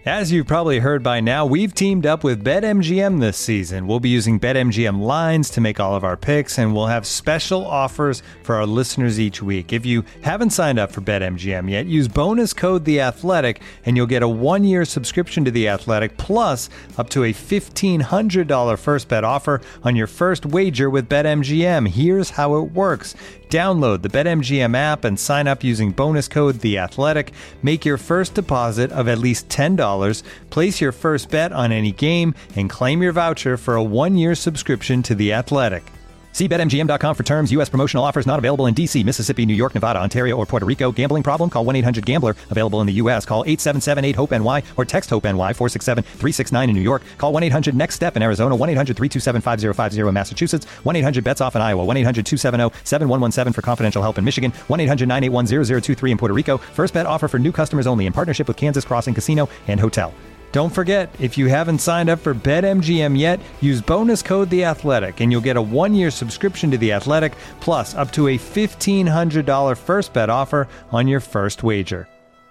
As you've probably heard by now, we've teamed up with BetMGM this season. We'll be using BetMGM lines to make all of our picks, and we'll have special offers for our listeners each week. If you haven't signed up for BetMGM yet, use bonus code The Athletic, and you'll get a 1-year subscription to The Athletic, plus up to a $1,500 first bet offer on your first wager with BetMGM. Here's how it works. Download the BetMGM app and sign up using bonus code The Athletic. Make your first deposit of at least $10. Place your first bet on any game and claim your voucher for a 1-year subscription to The Athletic. See BetMGM.com for terms. U.S. promotional offers not available in D.C., Mississippi, New York, Nevada, Ontario, or Puerto Rico. Gambling problem? Call 1-800-GAMBLER. Available in the U.S. Call 877-8-HOPE-NY or text HOPE-NY 467-369 in New York. Call 1-800-NEXT-STEP in Arizona. 1-800-327-5050 in Massachusetts. 1-800-BETS-OFF in Iowa. 1-800-270-7117 for confidential help in Michigan. 1-800-981-0023 in Puerto Rico. First bet offer for new customers only in partnership with Kansas Crossing Casino and Hotel. Don't forget, if you haven't signed up for BetMGM yet, use bonus code The Athletic, and you'll get a 1-year subscription to The Athletic, plus up to a $1,500 first bet offer on your first wager.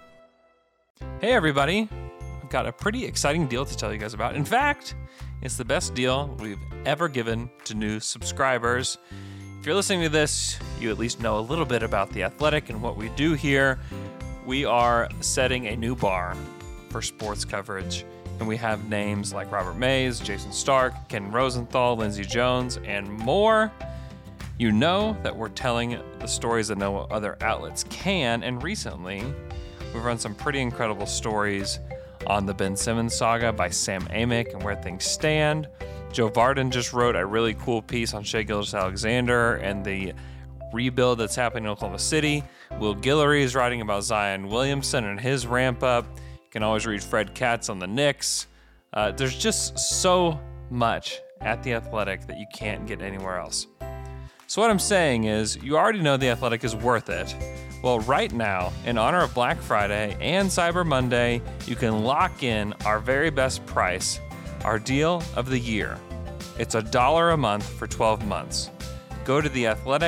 Hey everybody, I've got a pretty exciting deal to tell you guys about. In fact, it's the best deal we've ever given to new subscribers. If you're listening to this, you at least know a little bit about The Athletic and what we do here. We are setting a new bar for sports coverage, and we have names like Robert Mays, Jason Stark, Ken Rosenthal, Lindsey Jones, and more. You know that we're telling the stories that no other outlets can, and recently we've run some pretty incredible stories on the Ben Simmons saga by Sam Amick and where things stand. Joe Vardon just wrote a really cool piece on Shai Gilgeous-Alexander and the rebuild that's happening in Oklahoma City. Will Guillory is writing about Zion Williamson and his ramp up. You can always read Fred Katz on the Knicks. There's just so much at The Athletic that you can't get anywhere else. So what I'm saying is, you already know The Athletic is worth it. Well, right now, in honor of Black Friday and Cyber Monday, you can lock in our very best price, our deal of the year. It's $1 a month for 12 months. Go to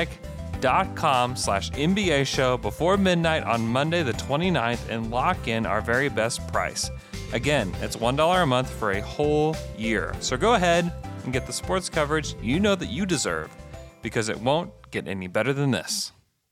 theathletic.com/NBA show before midnight on Monday the 29th and lock in our very best price. Again, it's $1 a month for a whole year. So go ahead and get the sports coverage you know that you deserve, because it won't get any better than this.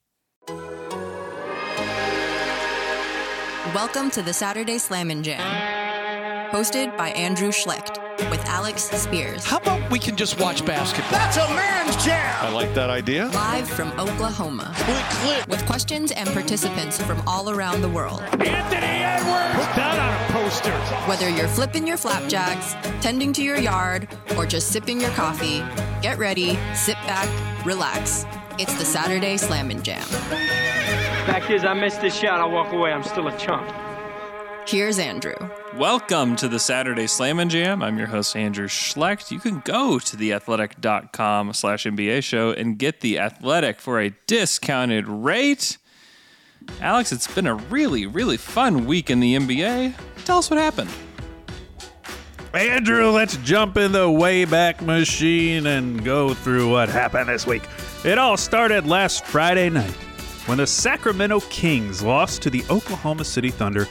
Welcome to the Saturday Slam & Jam, hosted by Andrew Schlecht with Alex Spears. How about we can just watch basketball? That's a man's jam! I like that idea. Live from Oklahoma. Click. With questions and participants from all around the world. Anthony Edwards! Put that on a poster. Whether you're flipping your flapjacks, tending to your yard, or just sipping your coffee, get ready, sit back, relax. It's the Saturday Slam & Jam. Fact is, I missed this shot. I'll walk away. I'm still a chump. Here's Andrew. Welcome to the Saturday Slam & Jam. I'm your host, Andrew Schlecht. You can go to theathletic.com/NBA show and get The Athletic for a discounted rate. Alex, it's been a really, really fun week in the NBA. Tell us what happened. Andrew, let's jump in the Wayback Machine and go through what happened this week. It all started last Friday night when the Sacramento Kings lost to the Oklahoma City Thunder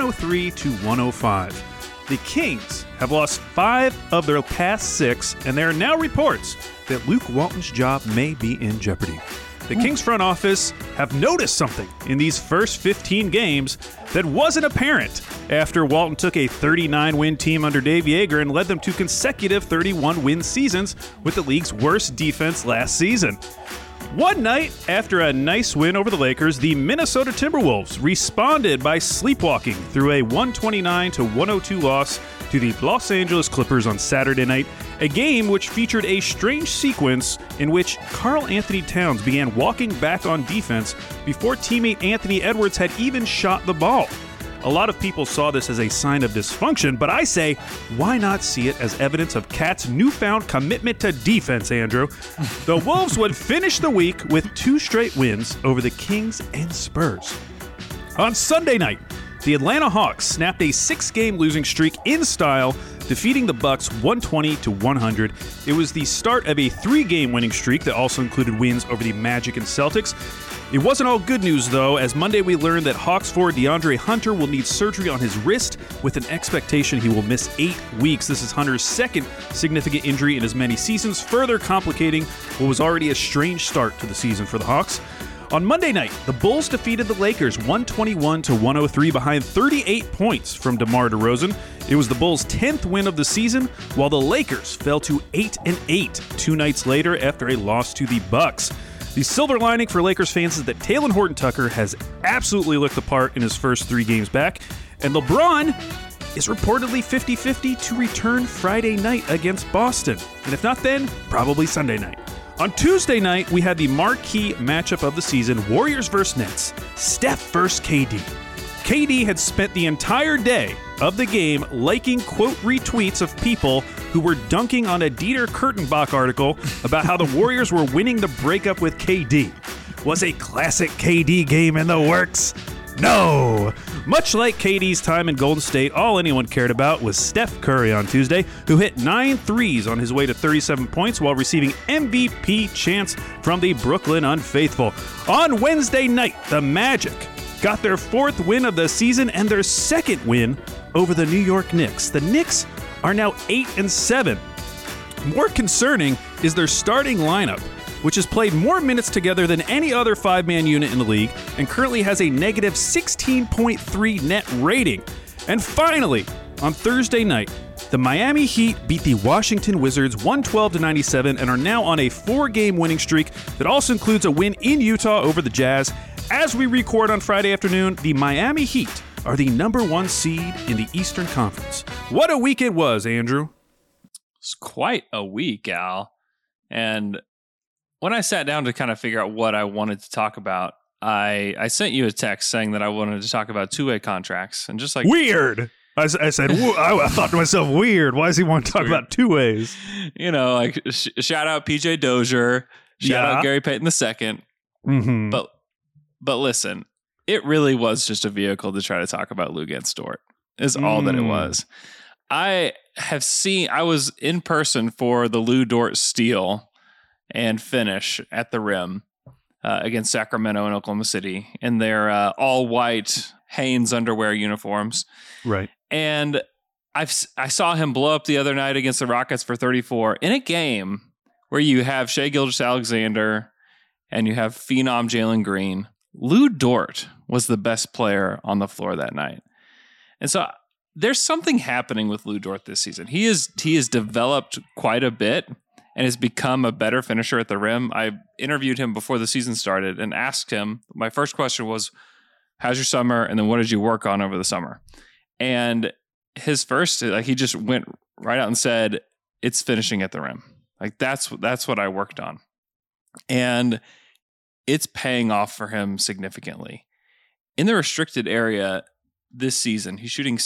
103-105. The Kings have lost 5 of their past 6, and there are now reports that Luke Walton's job may be in jeopardy. The Kings front office have noticed something in these first 15 games that wasn't apparent after Walton took a 39-win team under Dave Yeager and led them to consecutive 31-win seasons with the league's worst defense last season. One night after a nice win over the Lakers, the Minnesota Timberwolves responded by sleepwalking through a 129-102 loss to the Los Angeles Clippers on Saturday night, a game which featured a strange sequence in which Karl Anthony Towns began walking back on defense before teammate Anthony Edwards had even shot the ball. A lot of people saw this as a sign of dysfunction, but I say, why not see it as evidence of Cat's newfound commitment to defense, Andrew? The Wolves would finish the week with 2 straight wins over the Kings and Spurs. On Sunday night, the Atlanta Hawks snapped a 6-game losing streak in style, defeating the Bucks 120-100. It was the start of a 3-game winning streak that also included wins over the Magic and Celtics. It wasn't all good news, though, as Monday we learned that Hawks forward DeAndre Hunter will need surgery on his wrist with an expectation he will miss 8 weeks. This is Hunter's second significant injury in as many seasons, further complicating what was already a strange start to the season for the Hawks. On Monday night, the Bulls defeated the Lakers 121-103 behind 38 points from DeMar DeRozan. It was the Bulls' 10th win of the season, while the Lakers fell to 8-8 2 nights later after a loss to the Bucks. The silver lining for Lakers fans is that Talen Horton-Tucker has absolutely looked the part in his first 3 games back, and LeBron is reportedly 50-50 to return Friday night against Boston. And if not then, probably Sunday night. On Tuesday night, we had the marquee matchup of the season, Warriors vs. Nets, Steph vs. KD. KD had spent the entire day of the game liking quote retweets of people who were dunking on a Dieter Kurtenbach article about how the Warriors were winning the breakup with KD. Was a classic KD game in the works? No! Much like KD's time in Golden State, all anyone cared about was Steph Curry on Tuesday, who hit 9 threes on his way to 37 points while receiving MVP chants from the Brooklyn Unfaithful. On Wednesday night, the Magic got their 4th win of the season and their 2nd win over the New York Knicks. The Knicks are now 8-7. More concerning is their starting lineup, which has played more minutes together than any other 5-man unit in the league and currently has a negative 16.3 net rating. And finally, on Thursday night, the Miami Heat beat the Washington Wizards 112-97 and are now on a 4-game winning streak that also includes a win in Utah over the Jazz. As we record on Friday afternoon, the Miami Heat are the number 1 seed in the Eastern Conference. What a week it was, Andrew. It's quite a week, Al. And when I sat down to kind of figure out what I wanted to talk about, I sent you a text saying that I wanted to talk about 2-way contracts. And just like... Weird! I said, I thought to myself, weird. Why does he want to talk about 2 ways? You know, like shout out PJ Dozier, shout out Gary Payton II. Mm-hmm. But listen, it really was just a vehicle to try to talk about Luguentz Dort, is all that it was. I was in person for the Lou Dort steal and finish at the rim against Sacramento and Oklahoma City in their all-white Hanes underwear uniforms. Right. And I saw him blow up the other night against the Rockets for 34 in a game where you have Shai Gilgeous-Alexander and you have phenom Jalen Green. Lou Dort was the best player on the floor that night. And so there's something happening with Lou Dort this season. He has developed quite a bit and has become a better finisher at the rim. I interviewed him before the season started and asked him, my first question was, how's your summer? And then what did you work on over the summer? And his first, he just went right out and said, it's finishing at the rim. Like that's what I worked on. And it's paying off for him significantly. In the restricted area this season, he's shooting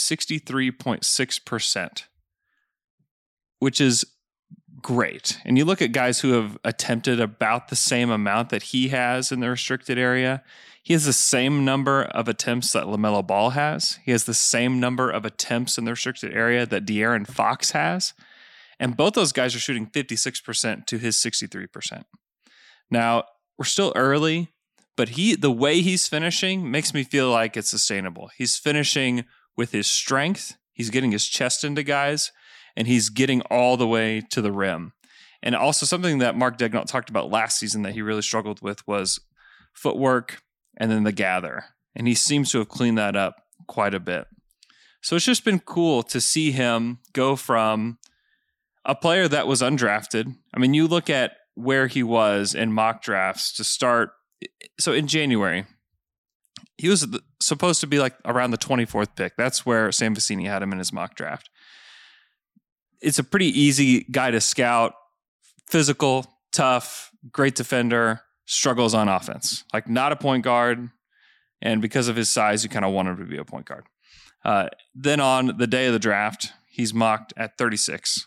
63.6%, which is great. And you look at guys who have attempted about the same amount that he has in the restricted area. He has the same number of attempts that LaMelo Ball has. He has the same number of attempts in the restricted area that De'Aaron Fox has. And both those guys are shooting 56% to his 63%. Now, we're still early, but the way he's finishing makes me feel like it's sustainable. He's finishing with his strength. He's getting his chest into guys, and he's getting all the way to the rim. And also something that Mark Daigneault talked about last season that he really struggled with was footwork and then the gather. And he seems to have cleaned that up quite a bit. So it's just been cool to see him go from a player that was undrafted. I mean, you look at where he was in mock drafts to start. So in January, he was supposed to be like around the 24th pick. That's where Sam Vecini had him in his mock draft. It's a pretty easy guy to scout. Physical, tough, great defender, struggles on offense. Like not a point guard. And because of his size, you kind of want him to be a point guard. Then on the day of the draft, he's mocked at 36.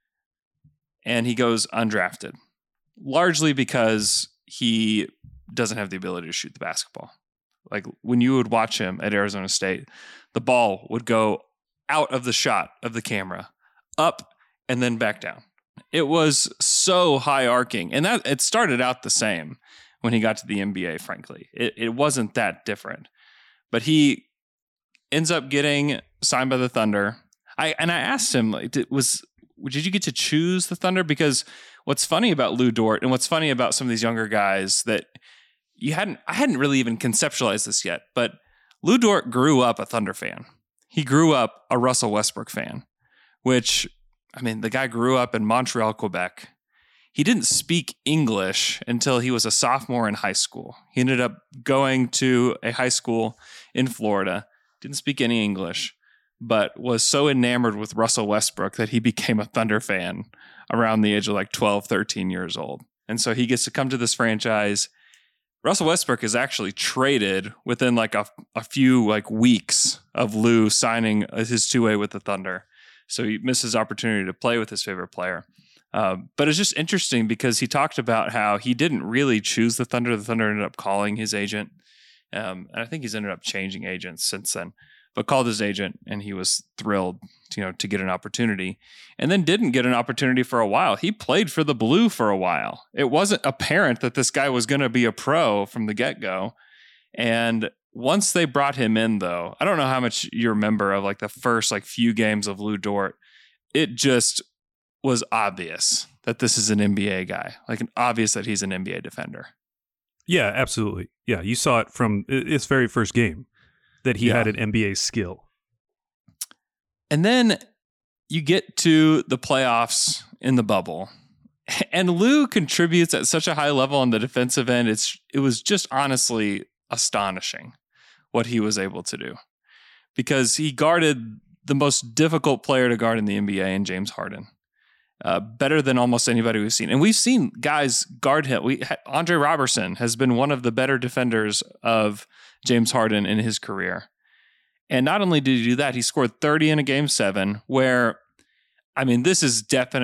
And he goes undrafted. Largely because he doesn't have the ability to shoot the basketball. Like when you would watch him at Arizona State, the ball would go out of the shot of the camera, up and then back down. It was so high arcing, and that it started out the same when he got to the NBA, frankly. It wasn't that different. But he ends up getting signed by the Thunder. I asked him, like, did you get to choose the Thunder? Because what's funny about Lou Dort and what's funny about some of these younger guys that I hadn't really even conceptualized this yet, but Lou Dort grew up a Thunder fan. He grew up a Russell Westbrook fan, which, I mean, the guy grew up in Montreal, Quebec. He didn't speak English until he was a sophomore in high school. He ended up going to a high school in Florida, didn't speak any English, but was so enamored with Russell Westbrook that he became a Thunder fan around the age of like 12, 13 years old. And so he gets to come to this franchise. Russell Westbrook is actually traded within like a few like weeks of Lou signing his two-way with the Thunder. So he missed his opportunity to play with his favorite player. But it's just interesting because he talked about how he didn't really choose the Thunder. The Thunder ended up calling his agent. And I think he's ended up changing agents since then, but called his agent and he was thrilled, to get an opportunity, and then didn't get an opportunity for a while. He played for the Blue for a while. It wasn't apparent that this guy was going to be a pro from the get-go. And once they brought him in, though, I don't know how much you remember of like the first like few games of Lou Dort. It just was obvious that this is an NBA guy, like obvious that he's an NBA defender. Yeah, absolutely. Yeah, you saw it from his very first game that he had an NBA skill. And then you get to the playoffs in the bubble, and Lou contributes at such a high level on the defensive end. It was just honestly astonishing what he was able to do, because he guarded the most difficult player to guard in the NBA in James Harden. Better than almost anybody we've seen. And we've seen guys guard him. Andre Robertson has been one of the better defenders of James Harden in his career. And not only did he do that, he scored 30 in a game 7, where, I mean, this is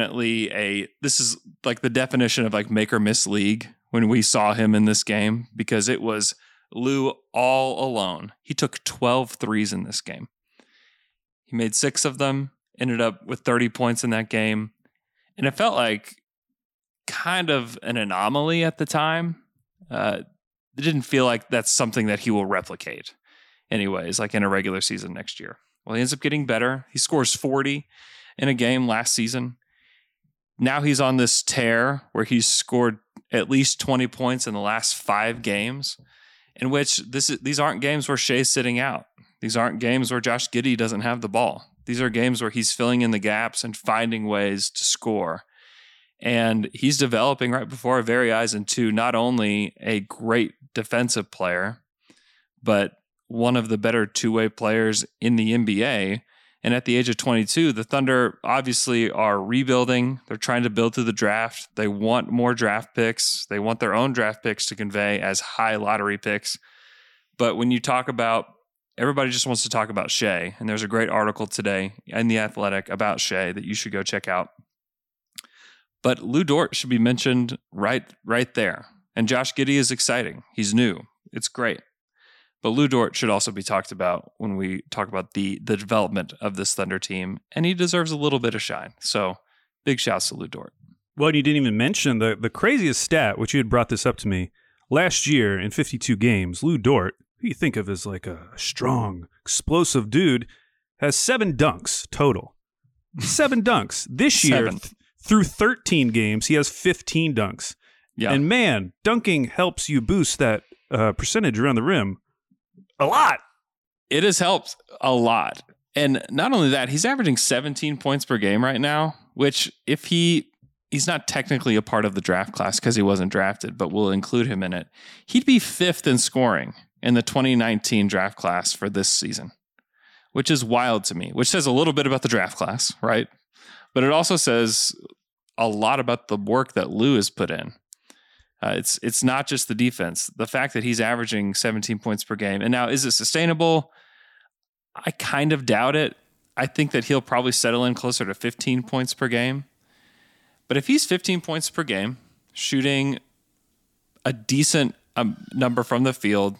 like the definition of like make or miss league when we saw him in this game, because it was Lou all alone. He took 12 threes in this game. He made 6 of them, ended up with 30 points in that game. And it felt like kind of an anomaly at the time. It didn't feel like that's something that he will replicate anyways, like in a regular season next year. Well, he ends up getting better. He scores 40 in a game last season. Now he's on this tear where he's scored at least 20 points in the last 5 games, in which these aren't games where Shea's sitting out. These aren't games where Josh Giddey doesn't have the ball. These are games where he's filling in the gaps and finding ways to score. And he's developing right before our very eyes into not only a great defensive player, but one of the better two-way players in the NBA. And at the age of 22, the Thunder obviously are rebuilding. They're trying to build through the draft. They want more draft picks. They want their own draft picks to convey as high lottery picks. But when you talk about, everybody just wants to talk about Shea, and there's a great article today in The Athletic about Shea that you should go check out. But Lou Dort should be mentioned right there. And Josh Giddey is exciting. He's new. It's great. But Lou Dort should also be talked about when we talk about the development of this Thunder team, and he deserves a little bit of shine. So big shouts to Lou Dort. Well, you didn't even mention the craziest stat, which you had brought this up to me. Last year, in 52 games, Lou Dort, who you think of as like a strong, explosive dude, has 7 dunks total. 7 dunks. This year, through 13 games, he has 15 dunks. Yeah. And man, dunking helps you boost that percentage around the rim a lot. It has helped a lot. And not only that, he's averaging 17 points per game right now, which if he's not technically a part of the draft class because he wasn't drafted, but we'll include him in it, he'd be 5th in scoring in the 2019 draft class for this season, which is wild to me, which says a little bit about the draft class, right? But it also says a lot about the work that Lou has put in. It's not just the defense. The fact that he's averaging 17 points per game. And now, is it sustainable? I kind of doubt it. I think that he'll probably settle in closer to 15 points per game. But if he's 15 points per game, shooting a decent number from the field,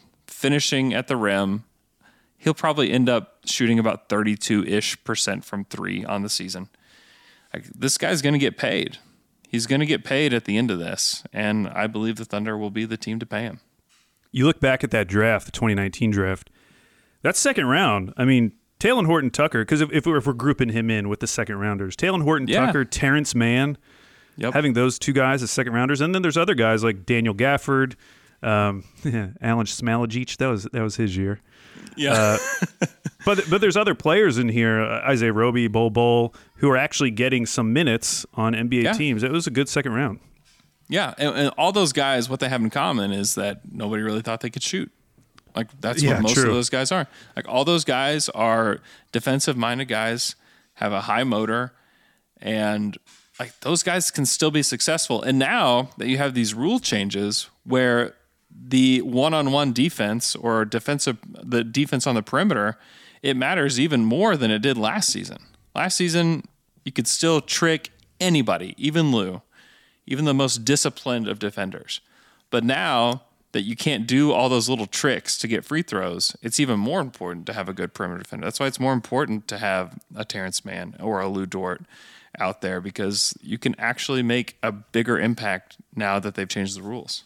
finishing at the rim. He'll probably end up shooting about 32-ish% from three on the season. Like, this guy's going to get paid. He's going to get paid at the end of this, and I believe the Thunder will be the team to pay him. You look back at that draft, the 2019 draft, that second round, I mean, Talen Horton-Tucker, because if we're grouping him in with the second rounders, Talen Horton-Tucker, Terrence Mann, having those two guys as second rounders, and then there's other guys like Daniel Gafford, Alan Smailagic, that was his year. Yeah. But there's other players in here, Isaiah Roby, Bol, who are actually getting some minutes on NBA teams. It was a good second round. Yeah, and all those guys, what they have in common is that nobody really thought they could shoot. Like, that's what most of those guys are. Like, all those guys are defensive-minded guys, have a high motor, and like, those guys can still be successful. And now that you have these rule changes where the one-on-one defense or the defense on the perimeter, it matters even more than it did last season. Last season, you could still trick anybody, even Lou, even the most disciplined of defenders. But now that you can't do all those little tricks to get free throws, it's even more important to have a good perimeter defender. That's why it's more important to have a Terrence Mann or a Lou Dort out there, because you can actually make a bigger impact now that they've changed the rules.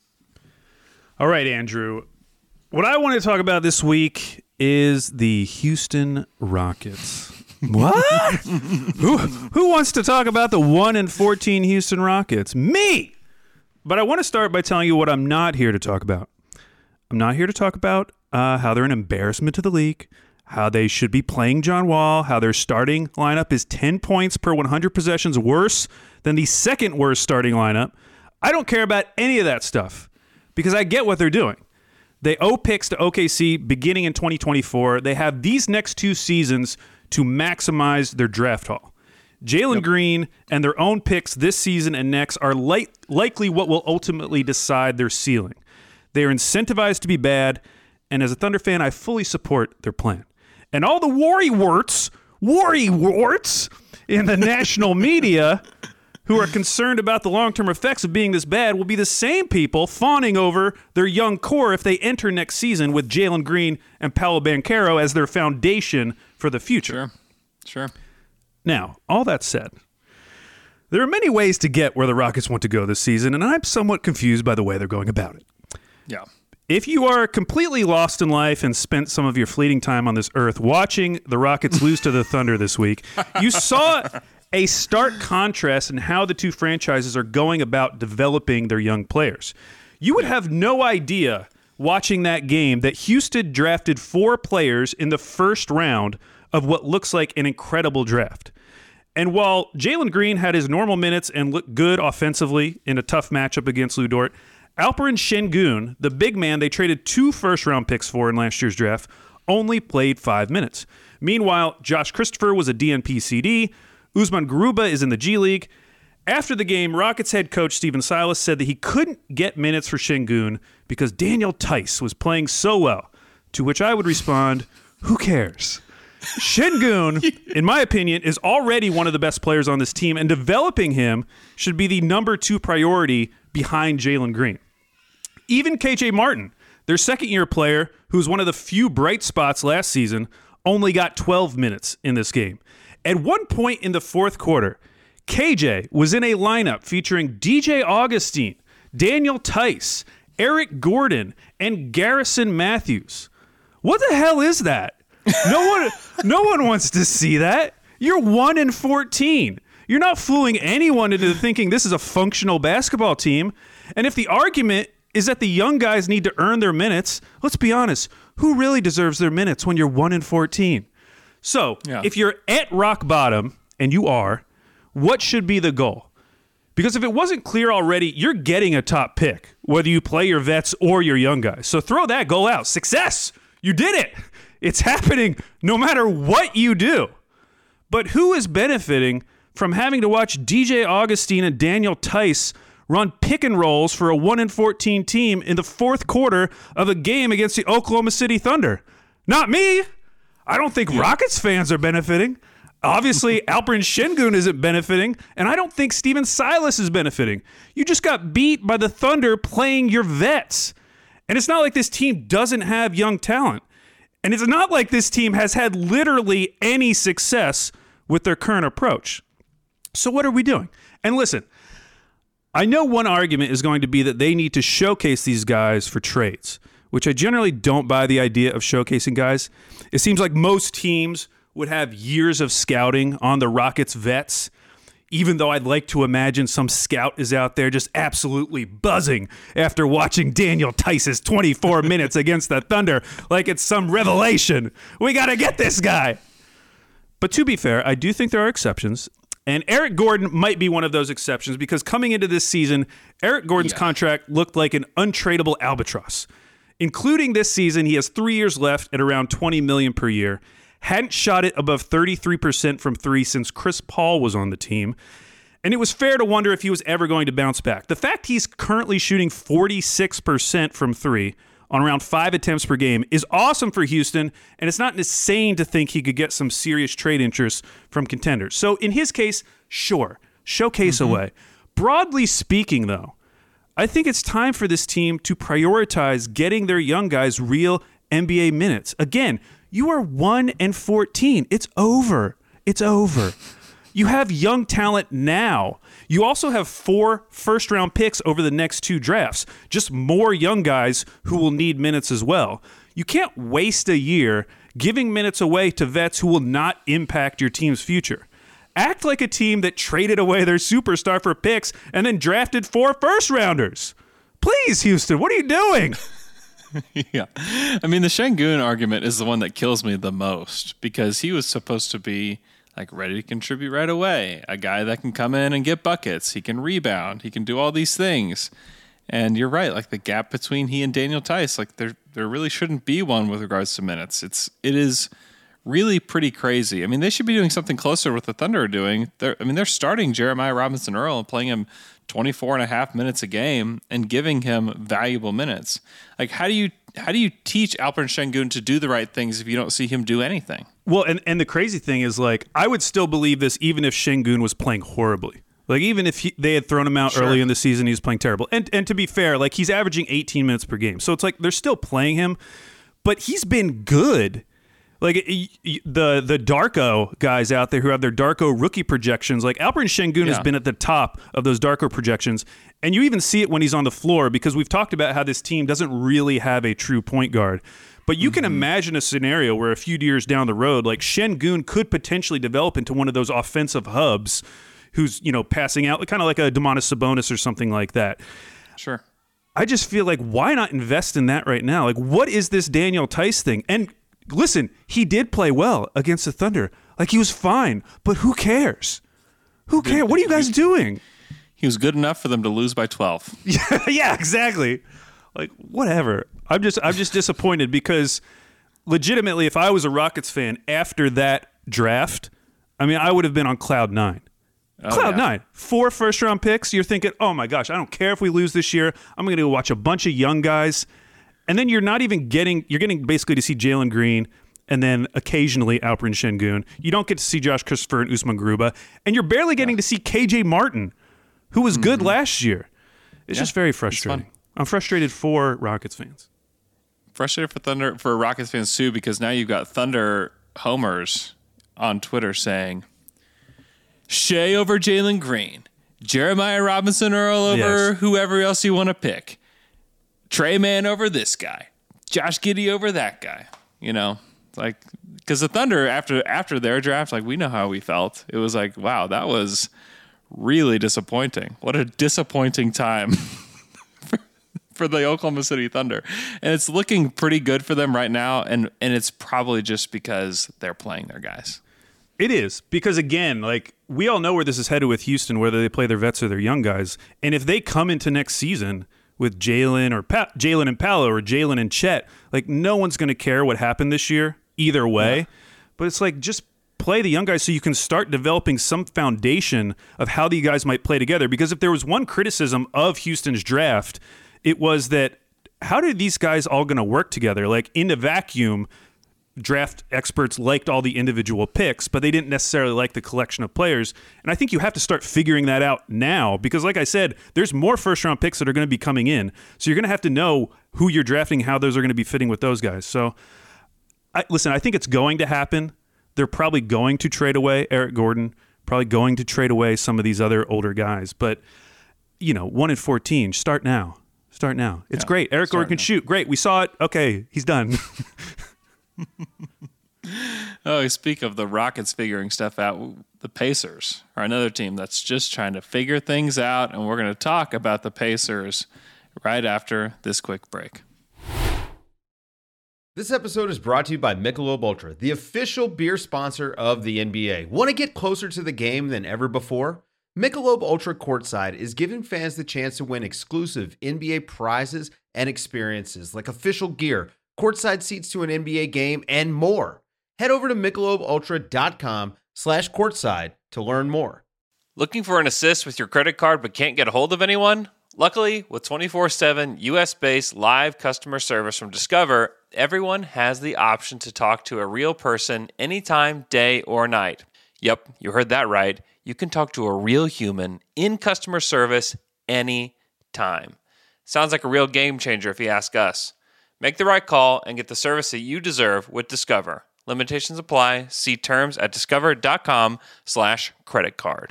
All right, Andrew. What I want to talk about this week is the Houston Rockets. What? Who wants to talk about the 1-14 Houston Rockets? Me! But I want to start by telling you what I'm not here to talk about. I'm not here to talk about how they're an embarrassment to the league, how they should be playing John Wall, how their starting lineup is 10 points per 100 possessions worse than the second worst starting lineup. I don't care about any of that stuff because I get what they're doing. They owe picks to OKC beginning in 2024. They have these next two seasons to maximize their draft haul. Jalen Green and their own picks this season and next are likely what will ultimately decide their ceiling. They are incentivized to be bad, and as a Thunder fan, I fully support their plan. And all the worrywarts in the national media who are concerned about the long-term effects of being this bad will be the same people fawning over their young core if they enter next season with Jalen Green and Paolo Banchero as their foundation for the future. Sure. Now, all that said, there are many ways to get where the Rockets want to go this season, and I'm somewhat confused by the way they're going about it. Yeah. If you are completely lost in life and spent some of your fleeting time on this earth watching the Rockets lose to the Thunder this week, you saw a stark contrast in how the two franchises are going about developing their young players. You would have no idea watching that game that Houston drafted 4 players in the first round of what looks like an incredible draft. And while Jalen Green had his normal minutes and looked good offensively in a tough matchup against Lou Dort, Alperen Şengün, the big man they traded 2 first-round picks for in last year's draft, only played 5 minutes. Meanwhile, Josh Christopher was a DNP CD. Usman Garuba is in the G League. After the game, Rockets head coach Stephen Silas said that he couldn't get minutes for Şengün because Daniel Theis was playing so well, to which I would respond, who cares? Şengün, in my opinion, is already one of the best players on this team, and developing him should be the number 2 priority behind Jalen Green. Even KJ Martin, their second-year player, who's one of the few bright spots last season, only got 12 minutes in this game. At one point in the fourth quarter, KJ was in a lineup featuring DJ Augustine, Daniel Theis, Eric Gordon, and Garrison Matthews. What the hell is that? No one wants to see that. You're 1-14. You're not fooling anyone into thinking this is a functional basketball team. And if the argument is that the young guys need to earn their minutes, let's be honest, who really deserves their minutes when you're 1-14? So, if you're at rock bottom, and you are, what should be the goal? Because if it wasn't clear already, you're getting a top pick, whether you play your vets or your young guys. So throw that goal out. Success! You did it! It's happening no matter what you do. But who is benefiting from having to watch DJ Augustine and Daniel Theis run pick and rolls for a 1-14 team in the fourth quarter of a game against the Oklahoma City Thunder? Not me! I don't think Rockets fans are benefiting. Obviously, Alperen Şengün isn't benefiting, and I don't think Stephen Silas is benefiting. You just got beat by the Thunder playing your vets. And it's not like this team doesn't have young talent. And it's not like this team has had literally any success with their current approach. So what are we doing? And listen, I know one argument is going to be that they need to showcase these guys for trades, which I generally don't buy the idea of showcasing guys. It seems like most teams would have years of scouting on the Rockets vets, even though I'd like to imagine some scout is out there just absolutely buzzing after watching Daniel Tice's 24 minutes against the Thunder like it's some revelation. We got to get this guy. But to be fair, I do think there are exceptions. And Eric Gordon might be one of those exceptions because coming into this season, Eric Gordon's contract looked like an untradeable albatross. Including this season, he has 3 years left at around $20 million per year. Hadn't shot it above 33% from three since Chris Paul was on the team. And it was fair to wonder if he was ever going to bounce back. The fact he's currently shooting 46% from three on around 5 attempts per game is awesome for Houston, and it's not insane to think he could get some serious trade interest from contenders. So in his case, sure, showcase away. Broadly speaking, though, I think it's time for this team to prioritize getting their young guys real NBA minutes. Again, you are 1-14. It's over. It's over. You have young talent now. You also have 4 first-round picks over the next 2 drafts. Just more young guys who will need minutes as well. You can't waste a year giving minutes away to vets who will not impact your team's future. Act like a team that traded away their superstar for picks and then drafted 4 first-rounders. Please, Houston, what are you doing? Yeah. I mean, the Şengün argument is the one that kills me the most because he was supposed to be like ready to contribute right away. A guy that can come in and get buckets. He can rebound. He can do all these things. And you're right. Like the gap between he and Daniel Tice, like there really shouldn't be one with regards to minutes. It is really pretty crazy. I mean, they should be doing something closer with the Thunder are doing. They're starting Jeremiah Robinson Earl and playing him 24 and a half minutes a game and giving him valuable minutes. Like how do you teach Alperen Şengün to do the right things if you don't see him do anything? Well, and the crazy thing is, like, I would still believe this even if Şengün was playing horribly. Like, even if they had thrown him out early in the season, he was playing terrible. And to be fair, like, he's averaging 18 minutes per game. So it's like they're still playing him, but he's been good. Like, the Darko guys out there who have their Darko rookie projections, like, Alperen Şengün has been at the top of those Darko projections. And you even see it when he's on the floor because we've talked about how this team doesn't really have a true point guard. But you can imagine a scenario where a few years down the road, like Şengün could potentially develop into one of those offensive hubs who's, passing out, kind of like a Domantas Sabonis or something like that. Sure. I just feel like, why not invest in that right now? Like, what is this Daniel Tice thing? And listen, he did play well against the Thunder. Like, he was fine, but who cares? Who cares? What are you guys doing? He was good enough for them to lose by 12. Yeah, exactly. Like, whatever. I'm just disappointed because legitimately, if I was a Rockets fan after that draft, I mean, I would have been on cloud 9. Cloud 9. 4 first-round picks. You're thinking, oh, my gosh, I don't care if we lose this year. I'm going to go watch a bunch of young guys. And then you're getting basically to see Jalen Green and then occasionally Alperen Şengün. You don't get to see Josh Christopher and Usman Garuba. And you're barely getting to see KJ Martin, who was good last year. It's just very frustrating. I'm frustrated for Rockets fans. Frustrated for Rockets fans too, because now you've got Thunder homers on Twitter saying, Shea over Jalen Green, Jeremiah Robinson Earl over whoever else you want to pick, Trey Mann over this guy, Josh Giddey over that guy. Like, because the Thunder after their draft, like, we know how we felt. It was like, wow, that was really disappointing. What a disappointing time for the Oklahoma City Thunder. And it's looking pretty good for them right now, and it's probably just because they're playing their guys. It is, because again, like, we all know where this is headed with Houston, whether they play their vets or their young guys. And if they come into next season with Jalen and Paolo or Jalen and Chet, like, no one's going to care what happened this year either way. Yeah. But it's like, just play the young guys so you can start developing some foundation of how the guys might play together. Because if there was one criticism of Houston's draft, it was that how are these guys all going to work together? Like, in a vacuum, draft experts liked all the individual picks, but they didn't necessarily like the collection of players. And I think you have to start figuring that out now because, like I said, there's more first-round picks that are going to be coming in. So you're going to have to know who you're drafting, how those are going to be fitting with those guys. So, I think it's going to happen. They're probably going to trade away Eric Gordon, probably going to trade away some of these other older guys. But, 1-14, start now. Start now. It's great. Eric Gordon can shoot. Great. We saw it. Okay, he's done. Oh, speak of the Rockets figuring stuff out, the Pacers are another team that's just trying to figure things out, and we're going to talk about the Pacers right after this quick break. This episode is brought to you by Michelob Ultra, the official beer sponsor of the NBA. Want to get closer to the game than ever before? Michelob Ultra Courtside is giving fans the chance to win exclusive NBA prizes and experiences like official gear, courtside seats to an NBA game, and more. Head over to MichelobUltra.com/courtside to learn more. Looking for an assist with your credit card but can't get a hold of anyone? Luckily, with 24/7 US-based live customer service from Discover, everyone has the option to talk to a real person anytime, day or night. Yep, you heard that right. You can talk to a real human in customer service anytime. Sounds like a real game changer if you ask us. Make the right call and get the service that you deserve with Discover. Limitations apply. See terms at discover.com/creditcard.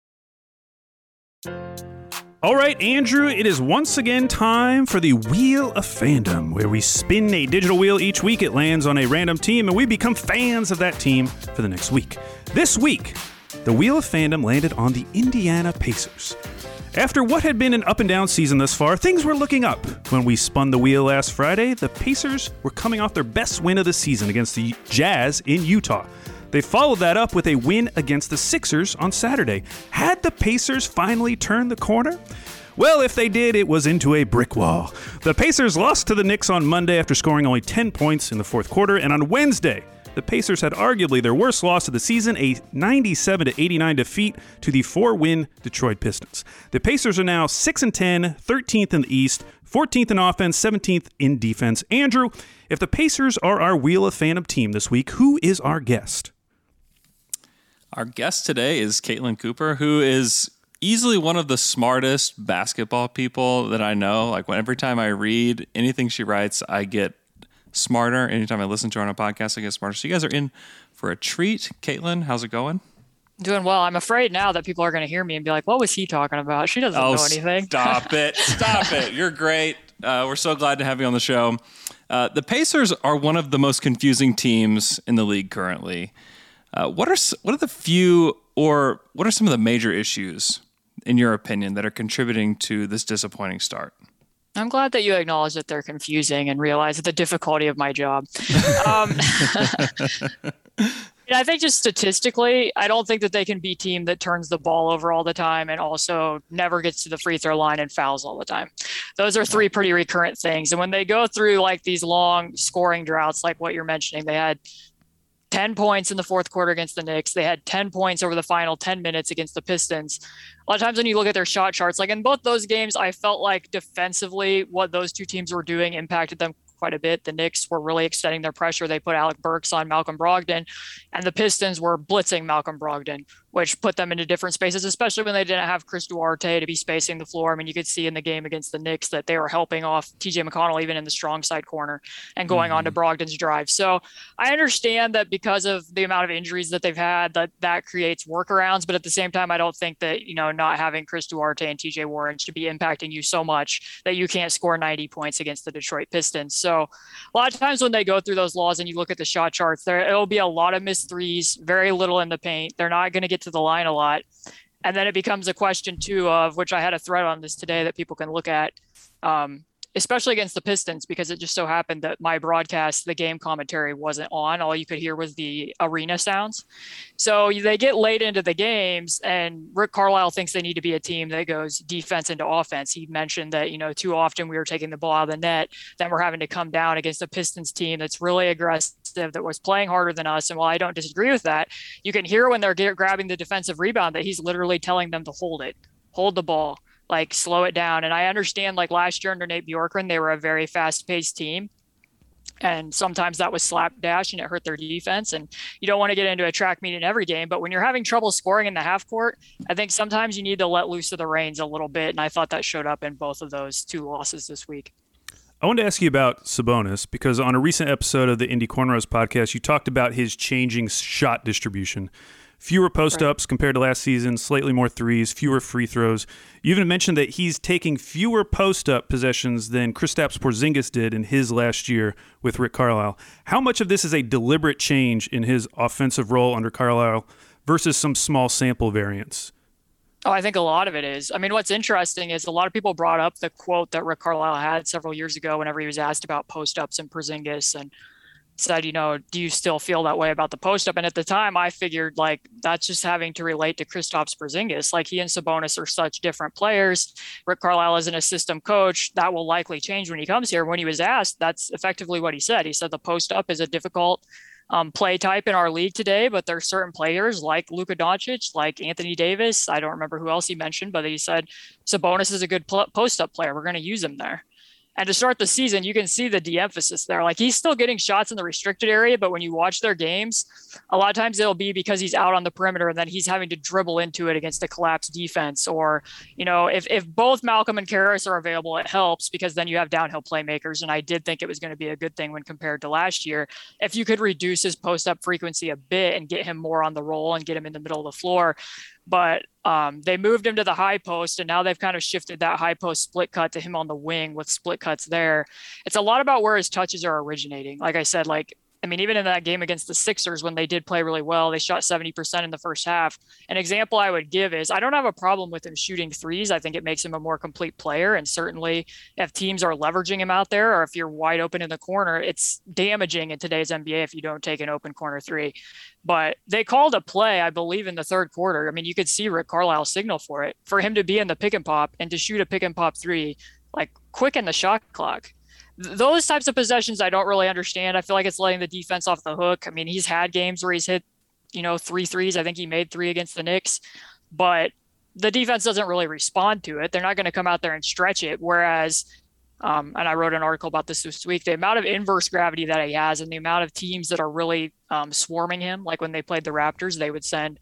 All right, Andrew, it is once again time for the Wheel of Fandom, where we spin a digital wheel each week. It lands on a random team, and we become fans of that team for the next week. This week, the Wheel of Fandom landed on the Indiana Pacers. After what had been an up-and-down season thus far, things were looking up. When we spun the wheel last Friday, the Pacers were coming off their best win of the season against the Jazz in Utah. They followed that up with a win against the Sixers on Saturday. Had the Pacers finally turned the corner? Well, if they did, it was into a brick wall. The Pacers lost to the Knicks on Monday after scoring only 10 points in the fourth quarter, and on Wednesday, the Pacers had arguably their worst loss of the season, a 97-89 defeat to the 4-win Detroit Pistons. The Pacers are now 6-10, 13th in the East, 14th in offense, 17th in defense. Andrew, if the Pacers are our Wheel of Fandom team this week, who is our guest? Our guest today is Caitlin Cooper, who is easily one of the smartest basketball people that I know. Like, every time I read anything she writes, I get smarter. Anytime I listen to her on a podcast, I get smarter. So you guys are in for a treat. Caitlin, how's it going? Doing well. I'm afraid now that people are going to hear me and be like, what was he talking about? She doesn't know anything. Stop it. Stop it. You're great. We're so glad to have you on the show. The Pacers are one of the most confusing teams in the league currently. What are some of the major issues, in your opinion, that are contributing to this disappointing start? I'm glad that you acknowledge that they're confusing and realize the difficulty of my job. I think just statistically, I don't think that they can be a team that turns the ball over all the time and also never gets to the free throw line and fouls all the time. Those are three pretty recurrent things. And when they go through like these long scoring droughts, like what you're mentioning, they had 10 points in the fourth quarter against the Knicks. They had 10 points over the final 10 minutes against the Pistons. A lot of times when you look at their shot charts, like in both those games, I felt like defensively what those two teams were doing impacted them quite a bit. The Knicks were really extending their pressure. They put Alec Burks on Malcolm Brogdon, and the Pistons were blitzing Malcolm Brogdon, which put them into different spaces, especially when they didn't have Chris Duarte to be spacing the floor. I mean, you could see in the game against the Knicks that they were helping off TJ McConnell even in the strong side corner and going on to Brogdon's drive. So I understand that because of the amount of injuries that they've had, that creates workarounds. But at the same time, I don't think that, not having Chris Duarte and TJ Warren should be impacting you so much that you can't score 90 points against the Detroit Pistons. So a lot of times when they go through those laws and you look at the shot charts, it'll be a lot of missed threes, very little in the paint. They're not going to get to the line a lot. And then it becomes a question too of, which I had a thread on this today that people can look at, especially against the Pistons, because it just so happened that my broadcast, the game commentary wasn't on. All you could hear was the arena sounds. So they get late into the games, and Rick Carlisle thinks they need to be a team that goes defense into offense. He mentioned that, too often we were taking the ball out of the net, then we're having to come down against a Pistons team that's really aggressive, that was playing harder than us. And while I don't disagree with that, you can hear when they're grabbing the defensive rebound that he's literally telling them to hold the ball. Like, slow it down. And I understand, like, last year under Nate Bjorkgren, they were a very fast-paced team. And sometimes that was slapdash and it hurt their defense. And you don't want to get into a track meet in every game, but when you're having trouble scoring in the half court, I think sometimes you need to let loose of the reins a little bit. And I thought that showed up in both of those 2 losses this week. I wanted to ask you about Sabonis because on a recent episode of the Indy Cornrows podcast, you talked about his changing shot distribution. Fewer post-ups compared to last season, slightly more threes, fewer free throws. You even mentioned that he's taking fewer post-up possessions than Kristaps Porzingis did in his last year with Rick Carlisle. How much of this is a deliberate change in his offensive role under Carlisle versus some small sample variance? Oh, I think a lot of it is. I mean, what's interesting is a lot of people brought up the quote that Rick Carlisle had several years ago whenever he was asked about post-ups and Porzingis and said, do you still feel that way about the post-up? And at the time, I figured, like, that's just having to relate to Kristaps Porzingis. Like, he and Sabonis are such different players. Rick Carlisle isn't a system coach. That will likely change when he comes here. When he was asked, that's effectively what he said. He said the post-up is a difficult play type in our league today, but there are certain players like Luka Doncic, like Anthony Davis. I don't remember who else he mentioned, but he said Sabonis is a good post-up player. We're going to use him there. And to start the season, you can see the de-emphasis there. Like, he's still getting shots in the restricted area, but when you watch their games, a lot of times it'll be because he's out on the perimeter and then he's having to dribble into it against a collapsed defense. Or, if both Malcolm and Caris are available, it helps because then you have downhill playmakers. And I did think it was going to be a good thing when compared to last year. If you could reduce his post-up frequency a bit and get him more on the roll and get him in the middle of the floor. But they moved him to the high post, and now they've kind of shifted that high post split cut to him on the wing with split cuts there. It's a lot about where his touches are originating. Like I said, even in that game against the Sixers, when they did play really well, they shot 70% in the first half. An example I would give is I don't have a problem with him shooting threes. I think it makes him a more complete player. And certainly if teams are leveraging him out there, or if you're wide open in the corner, it's damaging in today's NBA if you don't take an open corner three. But they called a play, I believe, in the third quarter. I mean, you could see Rick Carlisle signal for it, for him to be in the pick and pop and to shoot a pick and pop three, like, quick in the shot clock. Those types of possessions I don't really understand. I feel like it's letting the defense off the hook. I mean, he's had games where he's hit, 3 threes. I think he made 3 against the Knicks, but the defense doesn't really respond to it. They're not going to come out there and stretch it. Whereas, and I wrote an article about this week, the amount of inverse gravity that he has and the amount of teams that are really swarming him, like when they played the Raptors, they would send,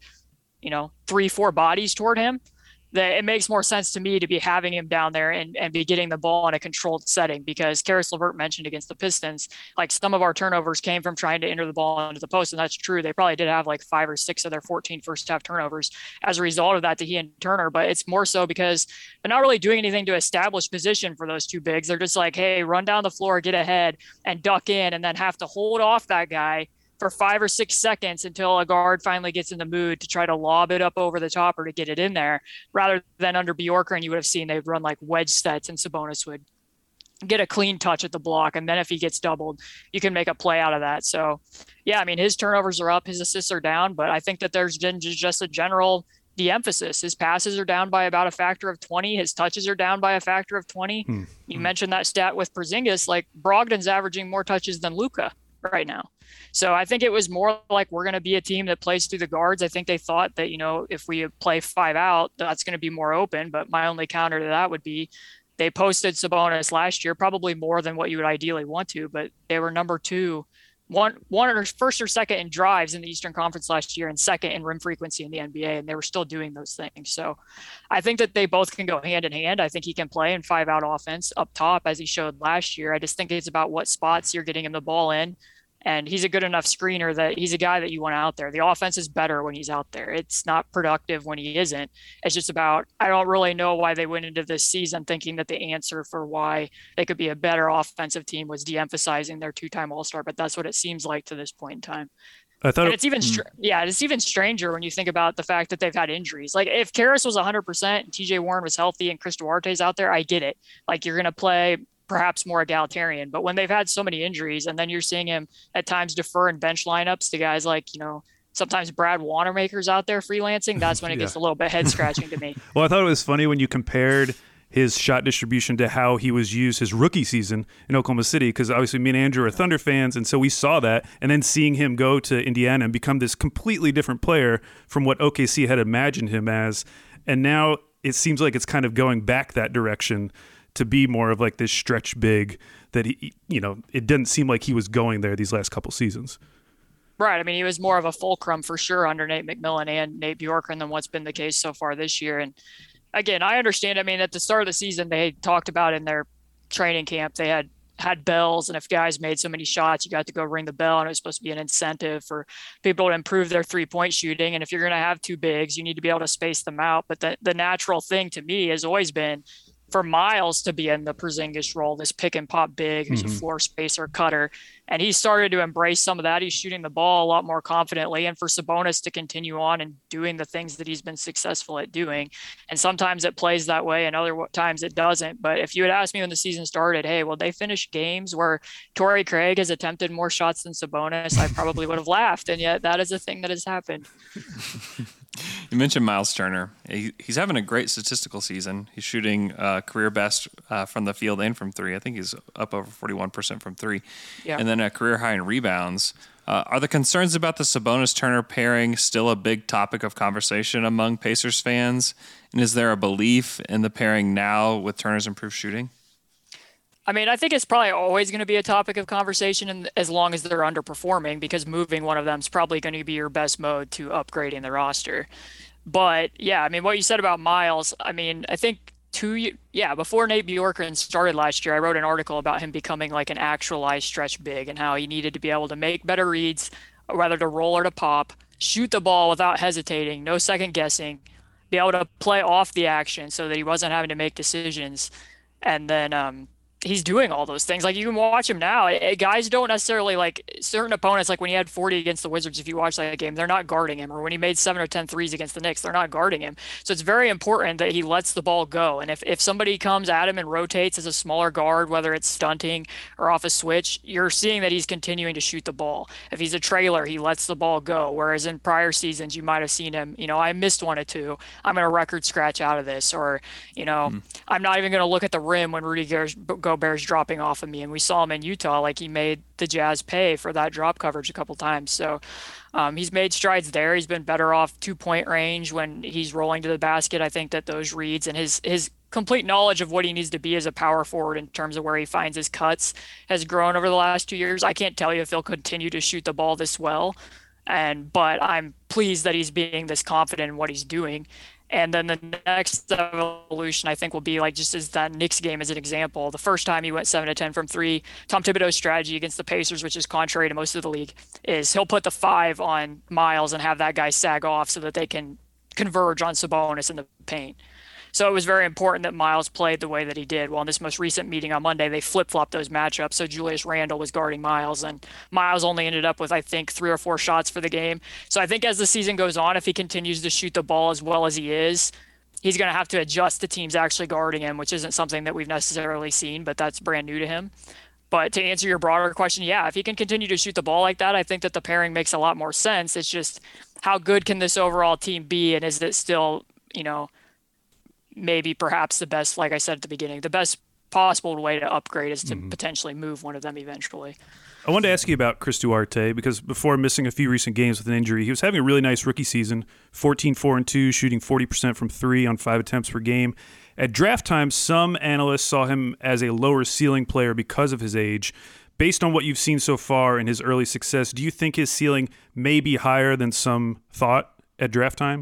3-4 bodies toward him. It makes more sense to me to be having him down there and be getting the ball in a controlled setting, because Caris LeVert mentioned against the Pistons, like, some of our turnovers came from trying to enter the ball into the post. And that's true. They probably did have like 5 or 6 of their 14 first half turnovers as a result of that to he and Turner. But it's more so because they're not really doing anything to establish position for those two bigs. They're just like, hey, run down the floor, get ahead and duck in, and then have to hold off that guy for 5 or 6 seconds until a guard finally gets in the mood to try to lob it up over the top or to get it in there, rather than under Bjorkgren, you would have seen they'd run like wedge sets and Sabonis would get a clean touch at the block. And then if he gets doubled, you can make a play out of that. So yeah, I mean, his turnovers are up, his assists are down, but I think that there's been just a general de-emphasis. His passes are down by about a factor of 20. His touches are down by a factor of 20. You mentioned that stat with Porzingis, like, Brogdon's averaging more touches than Luka right now. So I think it was more like, we're going to be a team that plays through the guards. I think they thought that, if we play 5 out, that's going to be more open. But my only counter to that would be they posted Sabonis last year, probably more than what you would ideally want to, but they were number 2, one or first or second in drives in the Eastern Conference last year, and second in rim frequency in the NBA. And they were still doing those things. So I think that they both can go hand in hand. I think he can play in 5-out offense up top, as he showed last year. I just think it's about what spots you're getting him the ball in. And he's a good enough screener that he's a guy that you want out there. The offense is better when he's out there. It's not productive when he isn't. It's just about, I don't really know why they went into this season thinking that the answer for why they could be a better offensive team was de-emphasizing their 2-time All-Star, but that's what it seems like to this point in time. I thought it's even it's even stranger when you think about the fact that they've had injuries. Like, if Caris was 100% and TJ Warren was healthy and Chris Duarte's out there, I get it. Like, you're going to play perhaps more egalitarian, but when they've had so many injuries, and then you're seeing him at times defer in bench lineups to guys like, sometimes Brad Wanamaker's out there freelancing, that's when it gets a little bit head scratching to me. Well, I thought it was funny when you compared his shot distribution to how he was used his rookie season in Oklahoma City, because obviously me and Andrew are Thunder fans, and so we saw that, and then seeing him go to Indiana and become this completely different player from what OKC had imagined him as, and now it seems like it's kind of going back that direction. to be more of like this stretch big that he, it didn't seem like he was going there these last couple seasons. Right. I mean, he was more of a fulcrum for sure under Nate McMillan and Nate Bjorkgren than what's been the case so far this year. And again, I understand. I mean, at the start of the season, they talked about in their training camp, they had bells, and if guys made so many shots, you got to go ring the bell, and it was supposed to be an incentive for people to improve their 3-point shooting. And if you're going to have two bigs, you need to be able to space them out. But the natural thing to me has always been for Miles to be in the Porzingis role, this pick and pop big who's a floor spacer cutter. And he started to embrace some of that. He's shooting the ball a lot more confidently. And for Sabonis to continue on and doing the things that he's been successful at doing. And sometimes it plays that way and other times it doesn't. But if you had asked me when the season started, hey, will they finish games where Torrey Craig has attempted more shots than Sabonis? I probably would have laughed. And yet that is a thing that has happened. You mentioned Miles Turner. He's having a great statistical season. He's shooting career best from the field and from three. I think he's up over 41% from three. Yeah. And then a career high in rebounds. Are the concerns about the Sabonis-Turner pairing still a big topic of conversation among Pacers fans? And is there a belief in the pairing now with Turner's improved shooting? I mean, I think it's probably always going to be a topic of conversation as long as they're underperforming, because moving one of them is probably going to be your best mode to upgrading the roster. But yeah, I mean, what you said about Miles, I mean, I think before Nate Bjorkgren started last year, I wrote an article about him becoming like an actualized stretch big and how he needed to be able to make better reads, whether to roll or to pop, shoot the ball without hesitating, no second guessing, be able to play off the action so that he wasn't having to make decisions. And then, he's doing all those things. Like, you can watch him now. Guys don't necessarily, like, certain opponents, like when he had 40 against the Wizards, if you watch that game, they're not guarding him. Or when he made 7 or 10 threes against the Knicks, they're not guarding him. So it's very important that he lets the ball go. And if somebody comes at him and rotates as a smaller guard, whether it's stunting or off a switch, you're seeing that he's continuing to shoot the ball. If he's a trailer, he lets the ball go. Whereas in prior seasons, you might have seen him, I missed 1 or 2. I'm going to record scratch out of this. Or, I'm not even going to look at the rim when Rudy Gobert's dropping off of me. And we saw him in Utah, like, he made the Jazz pay for that drop coverage a couple times. So he's made strides there. He's been better off 2-point range when he's rolling to the basket. I think that those reads and his complete knowledge of what he needs to be as a power forward in terms of where he finds his cuts has grown over the last 2 years. I can't tell you if he'll continue to shoot the ball this well, but I'm pleased that he's being this confident in what he's doing. And then the next evolution, I think, will be like, just as that Knicks game as an example. The first time he went 7 to 10 from 3, Tom Thibodeau's strategy against the Pacers, which is contrary to most of the league, is he'll put the 5 on Miles and have that guy sag off so that they can converge on Sabonis in the paint. So it was very important that Miles played the way that he did. Well, in this most recent meeting on Monday, they flip-flopped those matchups. So Julius Randle was guarding Miles, and Miles only ended up with, I think, 3 or 4 shots for the game. So I think as the season goes on, if he continues to shoot the ball as well as he is, he's going to have to adjust to teams actually guarding him, which isn't something that we've necessarily seen, but that's brand new to him. But to answer your broader question, yeah, if he can continue to shoot the ball like that, I think that the pairing makes a lot more sense. It's just, how good can this overall team be, and is it still, maybe perhaps the best, like I said at the beginning, the best possible way to upgrade is to potentially move one of them eventually. I wanted to ask you about Chris Duarte, because before missing a few recent games with an injury, he was having a really nice rookie season, 14-4-2, shooting 40% from 3 on 5 attempts per game. At draft time, some analysts saw him as a lower ceiling player because of his age. Based on what you've seen so far and his early success, do you think his ceiling may be higher than some thought at draft time?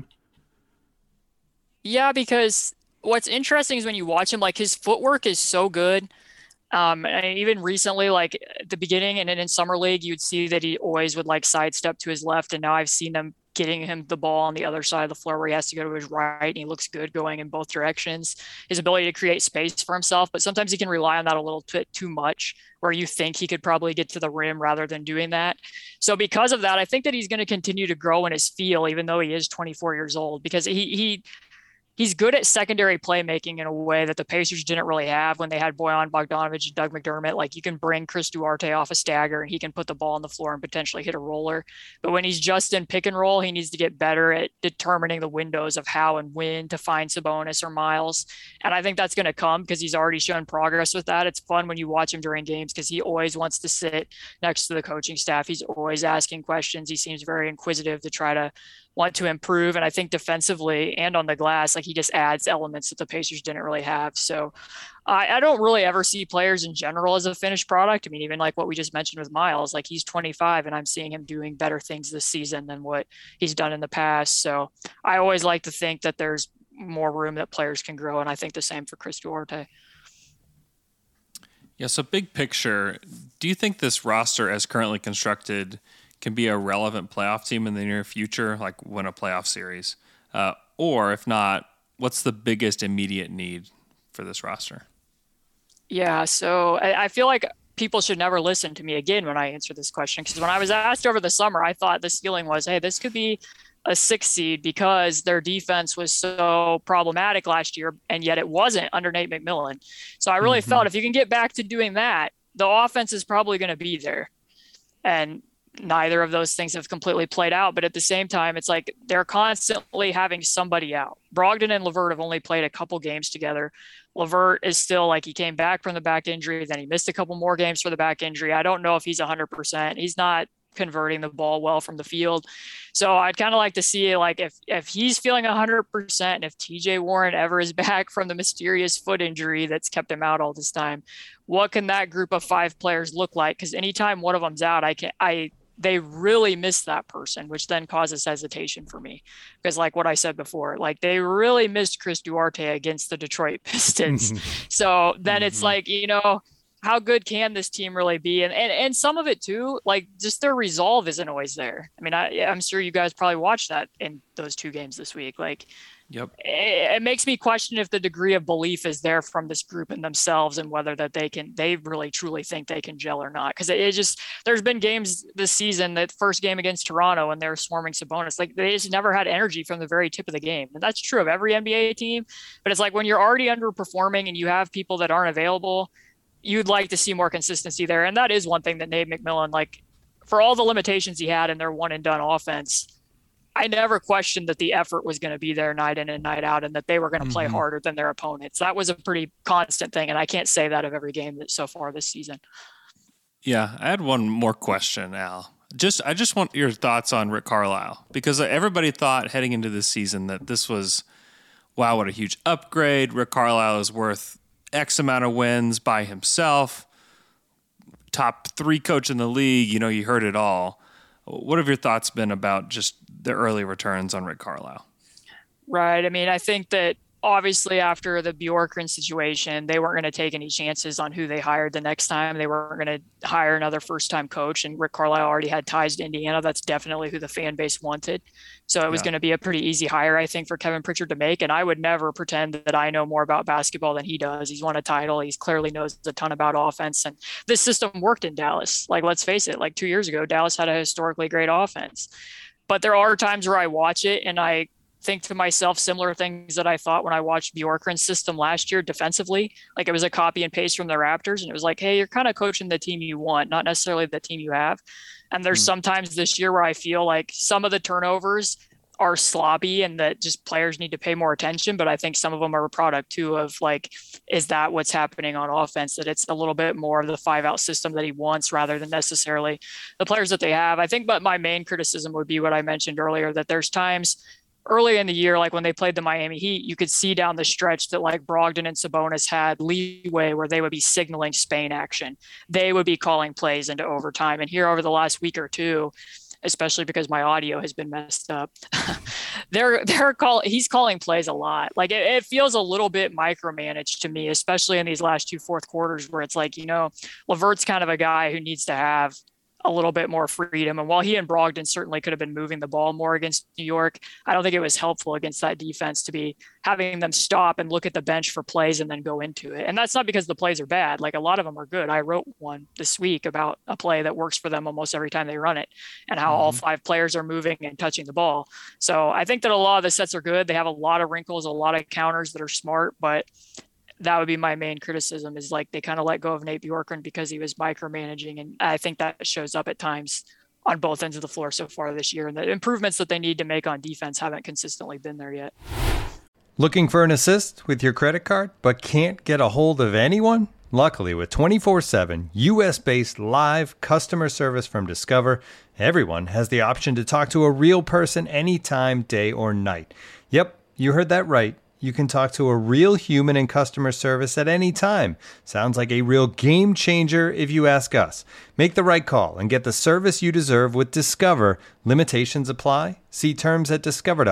Yeah, because what's interesting is when you watch him, like, his footwork is so good. And even recently, like at the beginning and in summer league, you'd see that he always would like sidestep to his left. And now I've seen them getting him the ball on the other side of the floor where he has to go to his right, and he looks good going in both directions. His ability to create space for himself, but sometimes he can rely on that a little bit too much, where you think he could probably get to the rim rather than doing that. So because of that, I think that he's going to continue to grow in his feel, even though he is 24 years old, because he's good at secondary playmaking in a way that the Pacers didn't really have when they had Bojan Bogdanovic and Doug McDermott. Like, you can bring Chris Duarte off a stagger and he can put the ball on the floor and potentially hit a roller. But when he's just in pick and roll, he needs to get better at determining the windows of how and when to find Sabonis or Miles. And I think that's going to come because he's already shown progress with that. It's fun when you watch him during games because he always wants to sit next to the coaching staff. He's always asking questions. He seems very inquisitive to try to want to improve. And I think defensively and on the glass, like he just adds elements that the Pacers didn't really have. So I don't really ever see players in general as a finished product. I mean, even like what we just mentioned with Miles, like he's 25 and I'm seeing him doing better things this season than what he's done in the past. So I always like to think that there's more room that players can grow. And I think the same for Chris Duarte. Yeah, so big picture, do you think this roster as currently constructed can be a relevant playoff team in the near future, like win a playoff series? Or if not, what's the biggest immediate need for this roster? Yeah, so I feel like people should never listen to me again when I answer this question, because when I was asked over the summer, I thought the ceiling was, hey, this could be a 6 seed because their defense was so problematic last year, and yet it wasn't under Nate McMillan. So I really felt if you can get back to doing that, the offense is probably going to be there. And neither of those things have completely played out. But at the same time, it's like they're constantly having somebody out. Brogdon and LeVert have only played a couple games together. LeVert is still like he came back from the back injury, then he missed a couple more games for the back injury. I don't know if he's 100%. He's not converting the ball well from the field. So I'd kind of like to see like if he's feeling 100% and if TJ Warren ever is back from the mysterious foot injury that's kept him out all this time, what can that group of 5 players look like? Because anytime one of them's out, they really miss that person, which then causes hesitation for me. Because like what I said before, like they really missed Chris Duarte against the Detroit Pistons. So then it's like, how good can this team really be? And some of it too, like just their resolve isn't always there. I mean, I'm sure you guys probably watched that in those 2 games this week. Like, yep. It makes me question if the degree of belief is there from this group and themselves, and whether that they really truly think they can gel or not. Because there's been games this season, that first game against Toronto, and they're swarming Sabonis, like they just never had energy from the very tip of the game. And that's true of every NBA team. But it's like when you're already underperforming and you have people that aren't available, you'd like to see more consistency there. And that is one thing that Nate McMillan, like for all the limitations he had in their one and done offense, I never questioned that the effort was going to be there night in and night out, and that they were going to play harder than their opponents. That was a pretty constant thing, and I can't say that of every game so far this season. Yeah, I had one more question, Al. I just want your thoughts on Rick Carlisle, because everybody thought heading into this season that this was, wow, what a huge upgrade. Rick Carlisle is worth X amount of wins by himself. Top 3 coach in the league. You heard it all. What have your thoughts been about just the early returns on Rick Carlisle? Right. I mean, I think that obviously after the Bjorkgren situation, they weren't going to take any chances on who they hired the next time. They weren't going to hire another first-time coach, and Rick Carlisle already had ties to Indiana. That's definitely who the fan base wanted. So it was going to be a pretty easy hire, I think, for Kevin Pritchard to make. And I would never pretend that I know more about basketball than he does. He's won a title. He clearly knows a ton about offense. And this system worked in Dallas. Like, let's face it, like 2 years ago, Dallas had a historically great offense. But there are times where I watch it and I think to myself similar things that I thought when I watched Bjorkgren's system last year defensively. Like it was a copy and paste from the Raptors, and it was like, hey, you're kind of coaching the team you want, not necessarily the team you have. And there's sometimes this year where I feel like some of the turnovers are sloppy and that just players need to pay more attention. But I think some of them are a product too of like, is that what's happening on offense? That it's a little bit more of the 5-out system that he wants rather than necessarily the players that they have. I think, but my main criticism would be what I mentioned earlier, that there's times early in the year, like when they played the Miami Heat, you could see down the stretch that like Brogdon and Sabonis had leeway where they would be signaling Spain action. They would be calling plays into overtime. And here over the last week or two, especially because my audio has been messed up, he's calling plays a lot. Like it feels a little bit micromanaged to me, especially in these last 2 fourth quarters where it's like, LeVert's kind of a guy who needs to have a little bit more freedom. And while he and Brogdon certainly could have been moving the ball more against New York, I don't think it was helpful against that defense to be having them stop and look at the bench for plays and then go into it. And that's not because the plays are bad. Like a lot of them are good. I wrote one this week about a play that works for them almost every time they run it and how all 5 players are moving and touching the ball. So I think that a lot of the sets are good. They have a lot of wrinkles, a lot of counters that are smart, but that would be my main criticism is like they kind of let go of Nate Bjorkgren because he was micromanaging. And I think that shows up at times on both ends of the floor so far this year. And the improvements that they need to make on defense haven't consistently been there yet. Looking for an assist with your credit card, but can't get a hold of anyone? Luckily, with 24/7 US-based live customer service from Discover, everyone has the option to talk to a real person anytime, day or night. Yep, you heard that right. You can talk to a real human in customer service at any time. Sounds like a real game changer if you ask us. Make the right call and get the service you deserve with Discover. Limitations apply. See terms at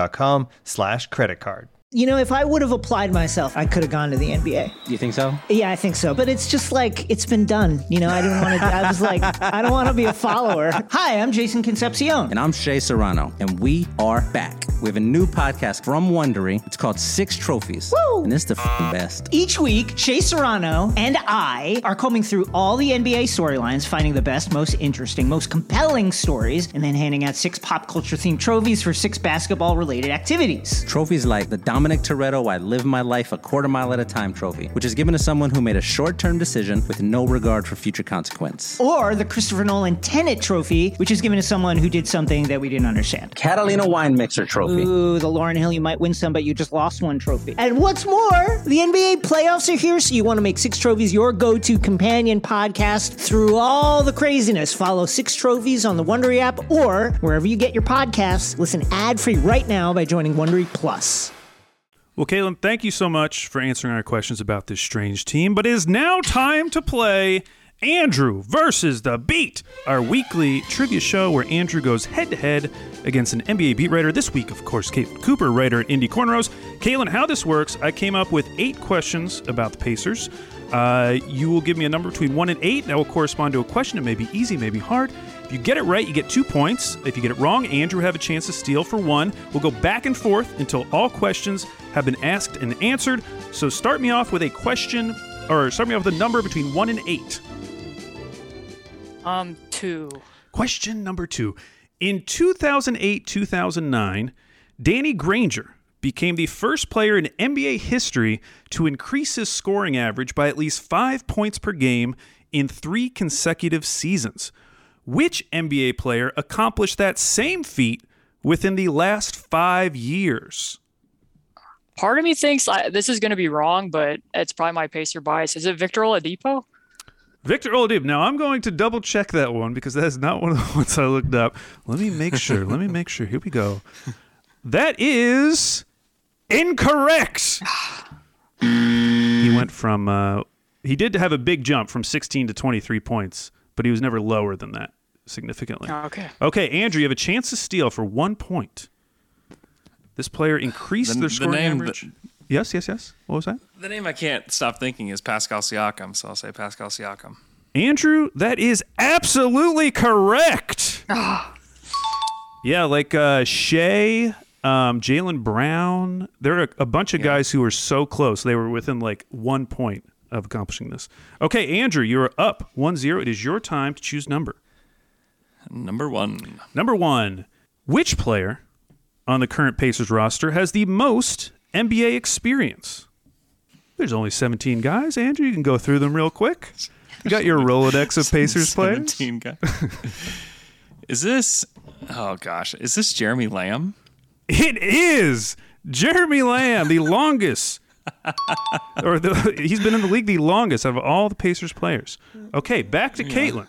discover.com/creditcard. You know, if I would have applied myself, I could have gone to the NBA. You think so? Yeah, I think so. But it's just like, it's been done. You know, I didn't want to, I was like, I don't want to be a follower. Hi, I'm Jason Concepcion. And I'm Shea Serrano. And we are back. We have a new podcast from Wondery. It's called Six Trophies. Woo! And it's the best. Each week, Shea Serrano and I are combing through all the NBA storylines, finding the best, most interesting, most compelling stories, and then handing out 6 pop culture themed trophies for 6 basketball related activities. Trophies like the Dominic Toretto I Live My Life a Quarter Mile at a Time trophy, which is given to someone who made a short-term decision with no regard for future consequence. Or the Christopher Nolan Tenet trophy, which is given to someone who did something that we didn't understand. Catalina Wine Mixer trophy. Ooh, the Lauryn Hill You Might Win Some But You Just Lost One trophy. And what's more, the NBA playoffs are here, so you want to make 6 Trophies your go-to companion podcast through all the craziness. Follow 6 Trophies on the Wondery app or wherever you get your podcasts. Listen ad-free right now by joining Wondery Plus. Well, Caitlin, thank you so much for answering our questions about this strange team. But it is now time to play Andrew versus the Beat, our weekly trivia show where Andrew goes head-to-head against an NBA beat writer. This week, of course, Caitlin Cooper, writer at Indy Cornrows. Caitlin, how this works, I came up with 8 questions about the Pacers. You will give me a number between 1 and 8. That will correspond to a question. It may be easy, may be hard. If you get it right, you get 2 points. If you get it wrong, Andrew will have a chance to steal for 1. We'll go back and forth until all questions have been asked and answered. So start me off with a question, or start me off with a number between 1 and 8. 2. Question number 2. In 2008-2009, Danny Granger became the first player in NBA history to increase his scoring average by at least 5 points per game in 3 consecutive seasons. Which NBA player accomplished that same feat within the last 5 years? Part of me thinks this is going to be wrong, but it's probably my Pacer bias. Is it Victor Oladipo? Victor Oladipo. Now, I'm going to double check that one because that is not one of the ones I looked up. Let me make sure. Here we go. That is incorrect. He went from, he did have a big jump from 16 to 23 points, but he was never lower than that significantly. Okay, Andrew, you have a chance to steal for 1 point. This player increased their scoring average. Yes. What was that? The name I can't stop thinking is Pascal Siakam, so I'll say Pascal Siakam. Andrew, that is absolutely correct. Yeah, like Shea, Jaylen Brown. There are a bunch of guys who were so close. They were within like 1 point of accomplishing this. Okay, Andrew, you're up 1-0. It is your time to choose number. Number 1. Number 1. Which player on the current Pacers roster has the most NBA experience? There's only 17 guys. Andrew, you can go through them real quick. You got your Rolodex of Pacers players? 17 guys. Is this Jeremy Lamb? It is Jeremy Lamb, the longest. He's been in the league the longest of all the Pacers players. Okay, back to Caitlin.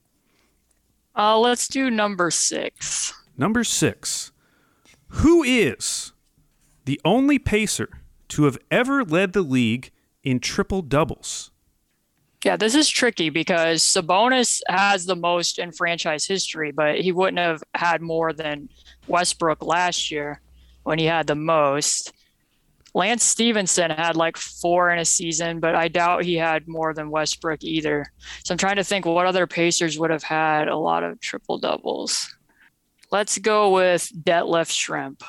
Let's do number 6. Number 6. Who is the only Pacer to have ever led the league in triple doubles? Yeah, this is tricky because Sabonis has the most in franchise history, but he wouldn't have had more than Westbrook last year when he had the most. Lance Stevenson had like 4 in a season, but I doubt he had more than Westbrook either. So I'm trying to think what other Pacers would have had a lot of triple doubles. Let's go with Detlef Schrempf.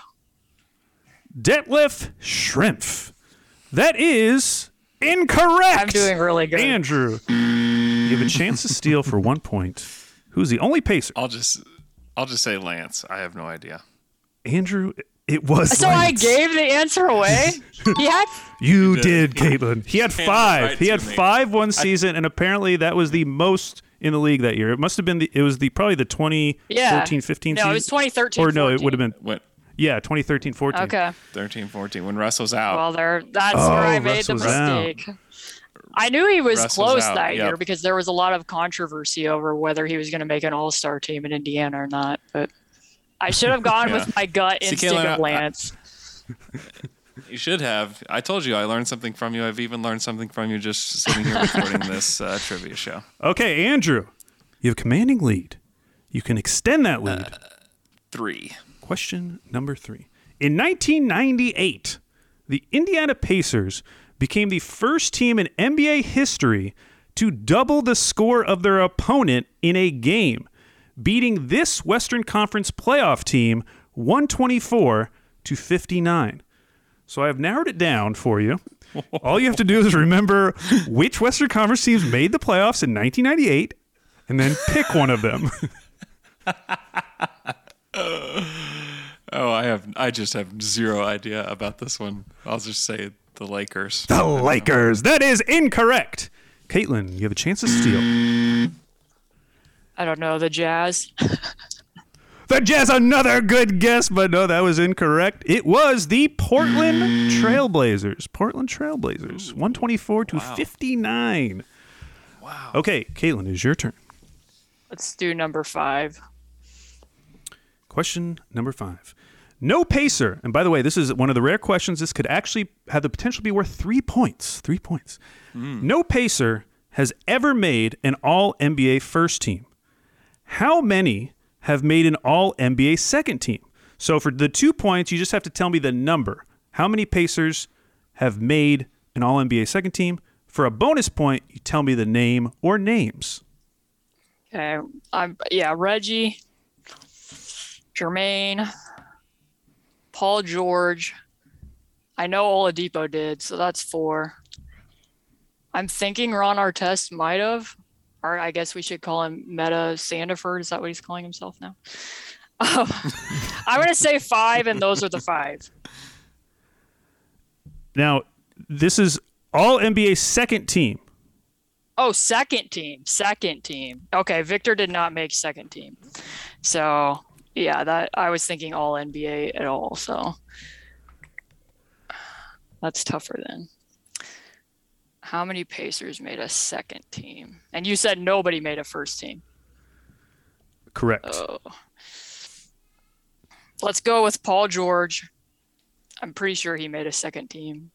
Detlef Schrempf. That is incorrect. I'm doing really good. Andrew, you have a chance to steal for 1 point. Who's the only Pacer? I'll just say Lance. I have no idea. Andrew, it was So Lance. I gave the answer away? You did, Caitlin. He had 5. He had 5 one season, and apparently that was the most in the league that year. It must have been probably the 2013-15 season. No, it was 2013. Or no, it would have been. Yeah, 2013-14. Okay. 13-14 when Russ was out. Well, that's where I made the Russ was mistake. I knew he was Russ was close out, that yep. year because there was a lot of controversy over whether he was going to make an all-star team in Indiana or not. But I should have gone with my gut instinct of Lance. You should have. I told you I learned something from you. I've even learned something from you just sitting here recording this trivia show. Okay, Andrew, you have a commanding lead. You can extend that lead. 3. Question number 3. In 1998, the Indiana Pacers became the first team in NBA history to double the score of their opponent in a game, beating this Western Conference playoff team 124-59. So I have narrowed it down for you. All you have to do is remember which Western Conference teams made the playoffs in 1998 and then pick one of them. I just have zero idea about this one. I'll just say the Lakers. The Lakers. That is incorrect. Caitlin, you have a chance to steal. I don't know, the Jazz. The Jazz, another good guess, but no, that was incorrect. It was the Portland Trailblazers. 124-59. Wow. Okay, Caitlin, it is your turn. Let's do number 5. Question number 5. No Pacer, and by the way, this is one of the rare questions. This could actually have the potential to be worth 3 points. 3 points. No Pacer has ever made an All-NBA first team. How many have made an All-NBA second team? So for the 2 points, you just have to tell me the number. How many Pacers have made an All-NBA second team? For a bonus point, you tell me the name or names. Okay. Reggie, Jermaine, Paul George. I know Oladipo did, so that's 4. I'm thinking Ron Artest might have, or I guess we should call him Meta Sandiford. Is that what he's calling himself now? I'm going to say 5, and those are the 5. Now, this is All-NBA second team. Oh, second team. Okay, Victor did not make second team. So, yeah, that I was thinking All-NBA at all, so that's tougher then. How many Pacers made a second team? And you said nobody made a first team. Correct. Let's go with Paul George. I'm pretty sure he made a second team.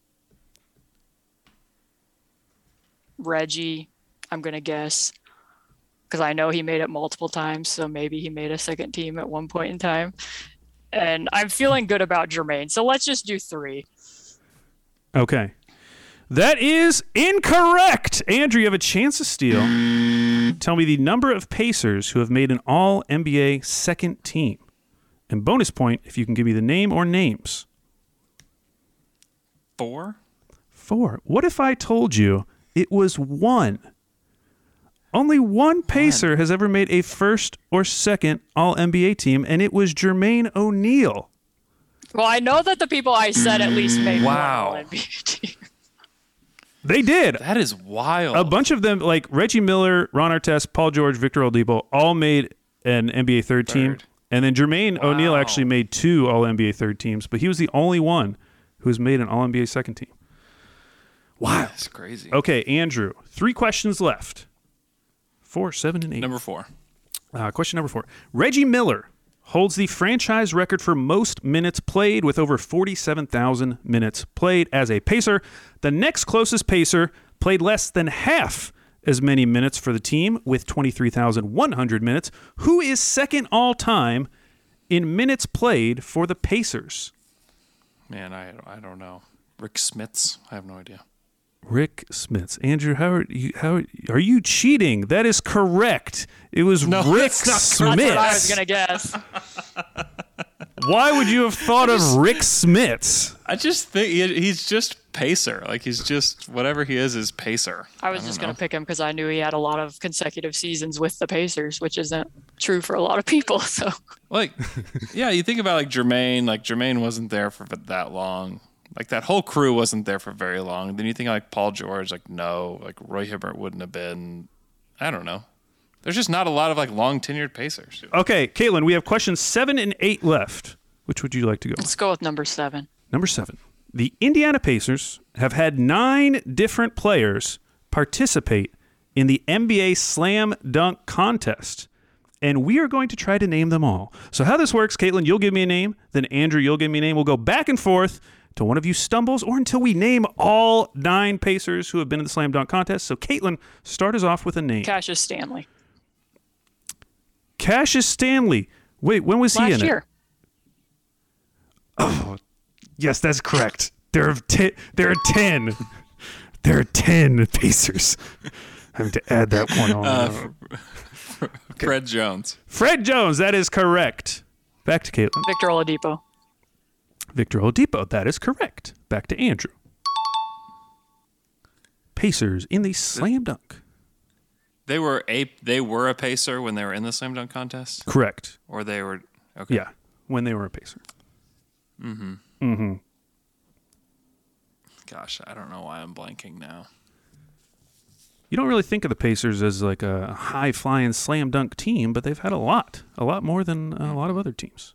Reggie, I'm going to guess, because I know he made it multiple times, so maybe he made a second team at one point in time. And I'm feeling good about Jermaine, so let's just do 3. Okay. That is incorrect. Andrew, you have a chance to steal. Tell me the number of Pacers who have made an All-NBA second team. And bonus point if you can give me the name or names. 4? 4. What if I told you it was 1? Only one Pacer has ever made a first or second All-NBA team, and it was Jermaine O'Neal. Well, I know that the people I said at least made one Wow. All-NBA team. They did. That is wild. A bunch of them, like Reggie Miller, Ron Artest, Paul George, Victor Oladipo, all made an NBA third team. And then Jermaine O'Neal actually made 2 All-NBA third teams, but he was the only one who has made an All-NBA second team. Wow. That's crazy. Okay, Andrew, 3 questions left. 4, 7, and 8. Number 4. Question number 4. Reggie Miller holds the franchise record for most minutes played with over 47,000 minutes played as a Pacer. The next closest Pacer played less than half as many minutes for the team with 23,100 minutes. Who is second all-time in minutes played for the Pacers? Man, I don't know. Rick Smits? I have no idea. Rick Smits. Andrew, how are you cheating? That is correct. It was Rick Smits. That's what I was going to guess. Why would you have thought of Rick Smits? I just think he's just Pacer. Like, he's just, whatever he is Pacer. I was just going to pick him because I knew he had a lot of consecutive seasons with the Pacers, which isn't true for a lot of people. So, like, yeah, you think about, like, Jermaine. Like, Jermaine wasn't there for that long. Like, that whole crew wasn't there for very long. Then you think, like, Paul George, like, no. Like, Roy Hibbert wouldn't have been. I don't know. There's just not a lot of, like, long-tenured Pacers. Okay, Caitlin, we have questions 7 and 8 left. Which would you like to go? Let's go with number 7. Number 7. The Indiana Pacers have had 9 different players participate in the NBA Slam Dunk Contest, and we are going to try to name them all. So how this works, Caitlin, you'll give me a name, then Andrew, you'll give me a name. We'll go back and forth till one of you stumbles or until we name all 9 Pacers who have been in the Slam Dunk Contest. So Caitlin, start us off with a name. Cassius Stanley. Cassius Stanley. Wait, when was he in it? Last year. Oh, yes, that's correct. There are 10. There are 10 Pacers. Having to add that one on. Okay. Fred Jones. Fred Jones, that is correct. Back to Caitlin. Victor Oladipo. Victor Oladipo, that is correct. Back to Andrew. Pacers in the Slam Dunk. They were a Pacer when they were in the Slam Dunk Contest? Correct. Or they were... Okay. Yeah, when they were a Pacer. Mm-hmm. Mm-hmm. Gosh, I don't know why I'm blanking now. You don't really think of the Pacers as like a high-flying slam dunk team, but they've had a lot more than a lot of other teams.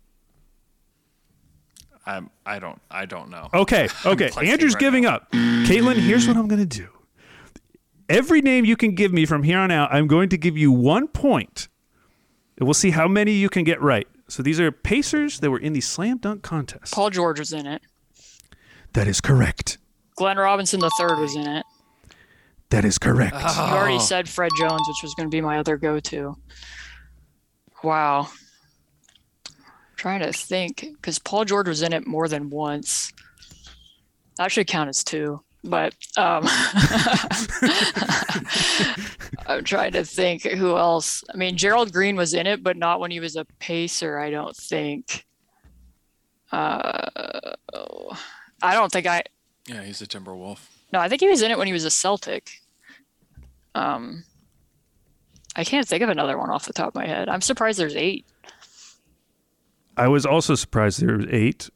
I don't know. Okay. Andrew's giving up. Caitlin, here's what I'm going to do. Every name you can give me from here on out, I'm going to give you 1 point. And we'll see how many you can get right. So these are Pacers that were in the Slam Dunk Contest. Paul George was in it. That is correct. Glenn Robinson III was in it. That is correct. You already said Fred Jones, which was going to be my other go-to. Wow. I'm trying to think, because Paul George was in it more than once. That should count as 2. But I'm trying to think who else. I mean, Gerald Green was in it, but not when he was a Pacer, I don't think. I don't think I... Yeah, he's a Timberwolf. No, I think he was in it when he was a Celtic. I can't think of another one off the top of my head. I'm surprised there's 8. I was also surprised there was 8.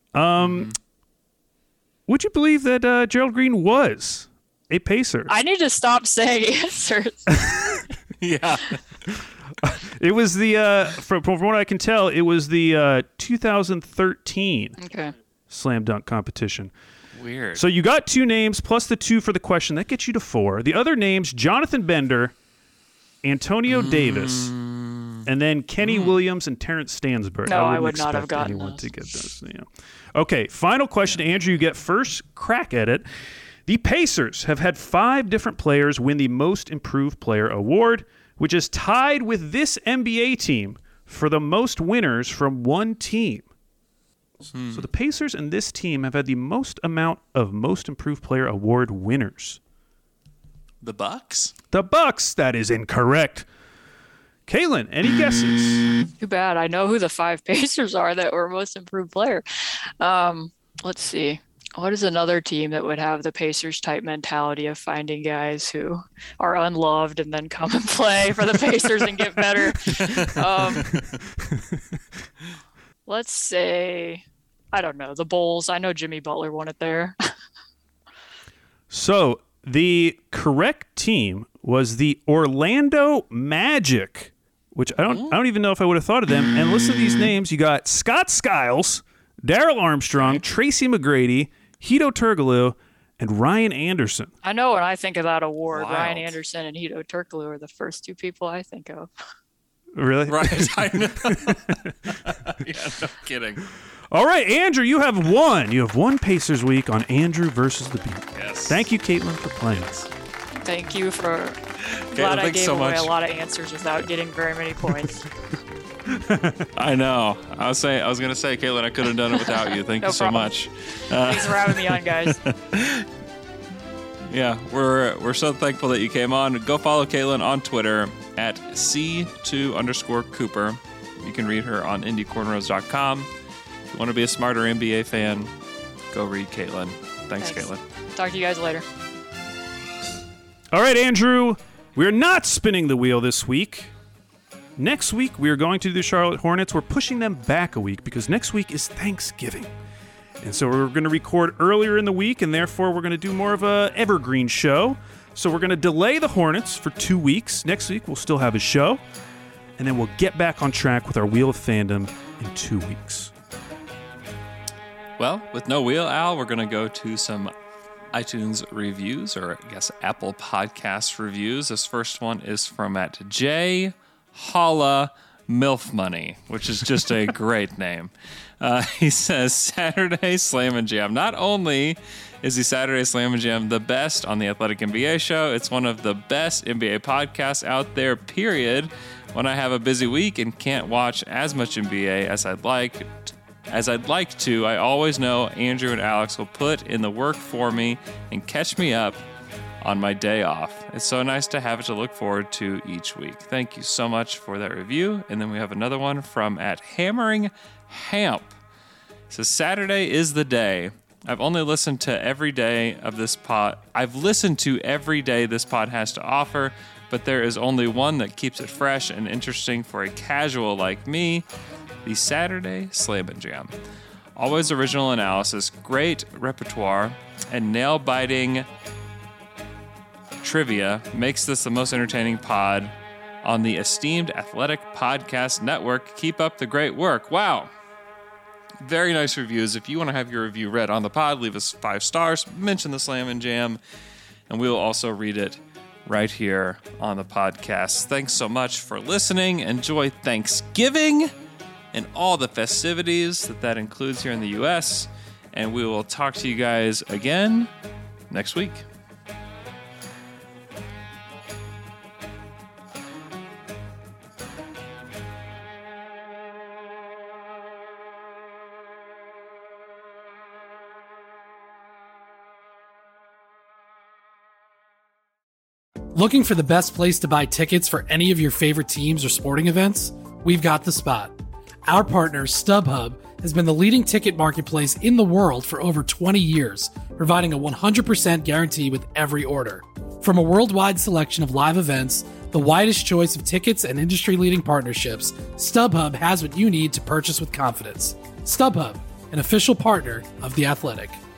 Would you believe that Gerald Green was a Pacer? I need to stop saying answers. Yeah. It was the, from what I can tell, it was the 2013 Slam Dunk competition. Weird. So you got 2 names plus the 2 for the question. That gets you to 4. The other names, Jonathan Bender, Antonio Davis, and then Kenny Williams and Terrence Stansbury. No, I would not have gotten anyone those. to get those. Yeah. Okay, final question. Andrew, you get first crack at it. The Pacers have had 5 different players win the Most Improved Player award, which is tied with this NBA team for the most winners from one team. So the Pacers and this team have had the most amount of Most Improved Player award winners. The Bucks? The Bucks. That is incorrect. Caitlin, any guesses? Too bad. I know who the 5 Pacers are that were Most Improved Player. Let's see. What is another team that would have the Pacers type mentality of finding guys who are unloved and then come and play for the Pacers and get better? Let's say, I don't know, the Bulls. I know Jimmy Butler won it there. So the correct team was the Orlando Magic, which I don't even know if I would have thought of them. And listen to these names. You got Scott Skiles, Darrell Armstrong, Tracy McGrady, Hedo Turkoglu, and Ryan Anderson. I know when I think of that award, Wild. Ryan Anderson and Hedo Turkoglu are the first 2 people I think of. Really? Right. I know. Yeah, no kidding. All right, Andrew, you have won. You have won Pacers Week on Andrew versus the Beat. Yes. Thank you, Caitlin, for playing. Thank you for... Caitlin, Glad I thanks gave so away much. a lot of answers without getting very many points. I know. I was going to say, Caitlin, I could have done it without you. Thank No you so problem. much. Thanks for having me on, guys. Yeah, we're so thankful that you came on. Go follow Caitlin on Twitter at C2_Cooper. You can read her on IndyCornrows.com. If you want to be a smarter NBA fan, go read Caitlin. Thanks, Caitlin. Talk to you guys later. All right, Andrew, we're not spinning the wheel this week. Next week, we are going to do the Charlotte Hornets. We're pushing them back a week because next week is Thanksgiving. And so we're going to record earlier in the week, and therefore we're going to do more of a evergreen show. So we're going to delay the Hornets for 2 weeks. Next week, we'll still have a show. And then we'll get back on track with our Wheel of Fandom in 2 weeks. Well, with no wheel, Al, we're going to go to some iTunes reviews, or I guess Apple Podcast reviews. This first one is from at J Holla MILF Money, which is just a great name. He says, Saturday Slam and Jam. Not only is the Saturday Slam and Jam the best on the Athletic NBA show, it's one of the best NBA podcasts out there, period. When I have a busy week and can't watch as much NBA as I'd like to, I always know Andrew and Alex will put in the work for me and catch me up on my day off. It's so nice to have it to look forward to each week. Thank you so much for that review. And then we have another one from at Hammering Hamp. It says, Saturday is the day. I've listened to every day this pod has to offer, but there is only one that keeps it fresh and interesting for a casual like me. The Saturday Slam and Jam. Always original analysis, great repertoire, and nail-biting trivia makes this the most entertaining pod on the esteemed Athletic Podcast Network. Keep up the great work. Wow. Very nice reviews. If you want to have your review read on the pod, leave us 5 stars, mention the Slam and Jam, and we will also read it right here on the podcast. Thanks so much for listening. Enjoy Thanksgiving and all the festivities that includes here in the U.S. And we will talk to you guys again next week. Looking for the best place to buy tickets for any of your favorite teams or sporting events? We've got the spot. Our partner, StubHub, has been the leading ticket marketplace in the world for over 20 years, providing a 100% guarantee with every order. From a worldwide selection of live events, the widest choice of tickets, and industry-leading partnerships, StubHub has what you need to purchase with confidence. StubHub, an official partner of The Athletic.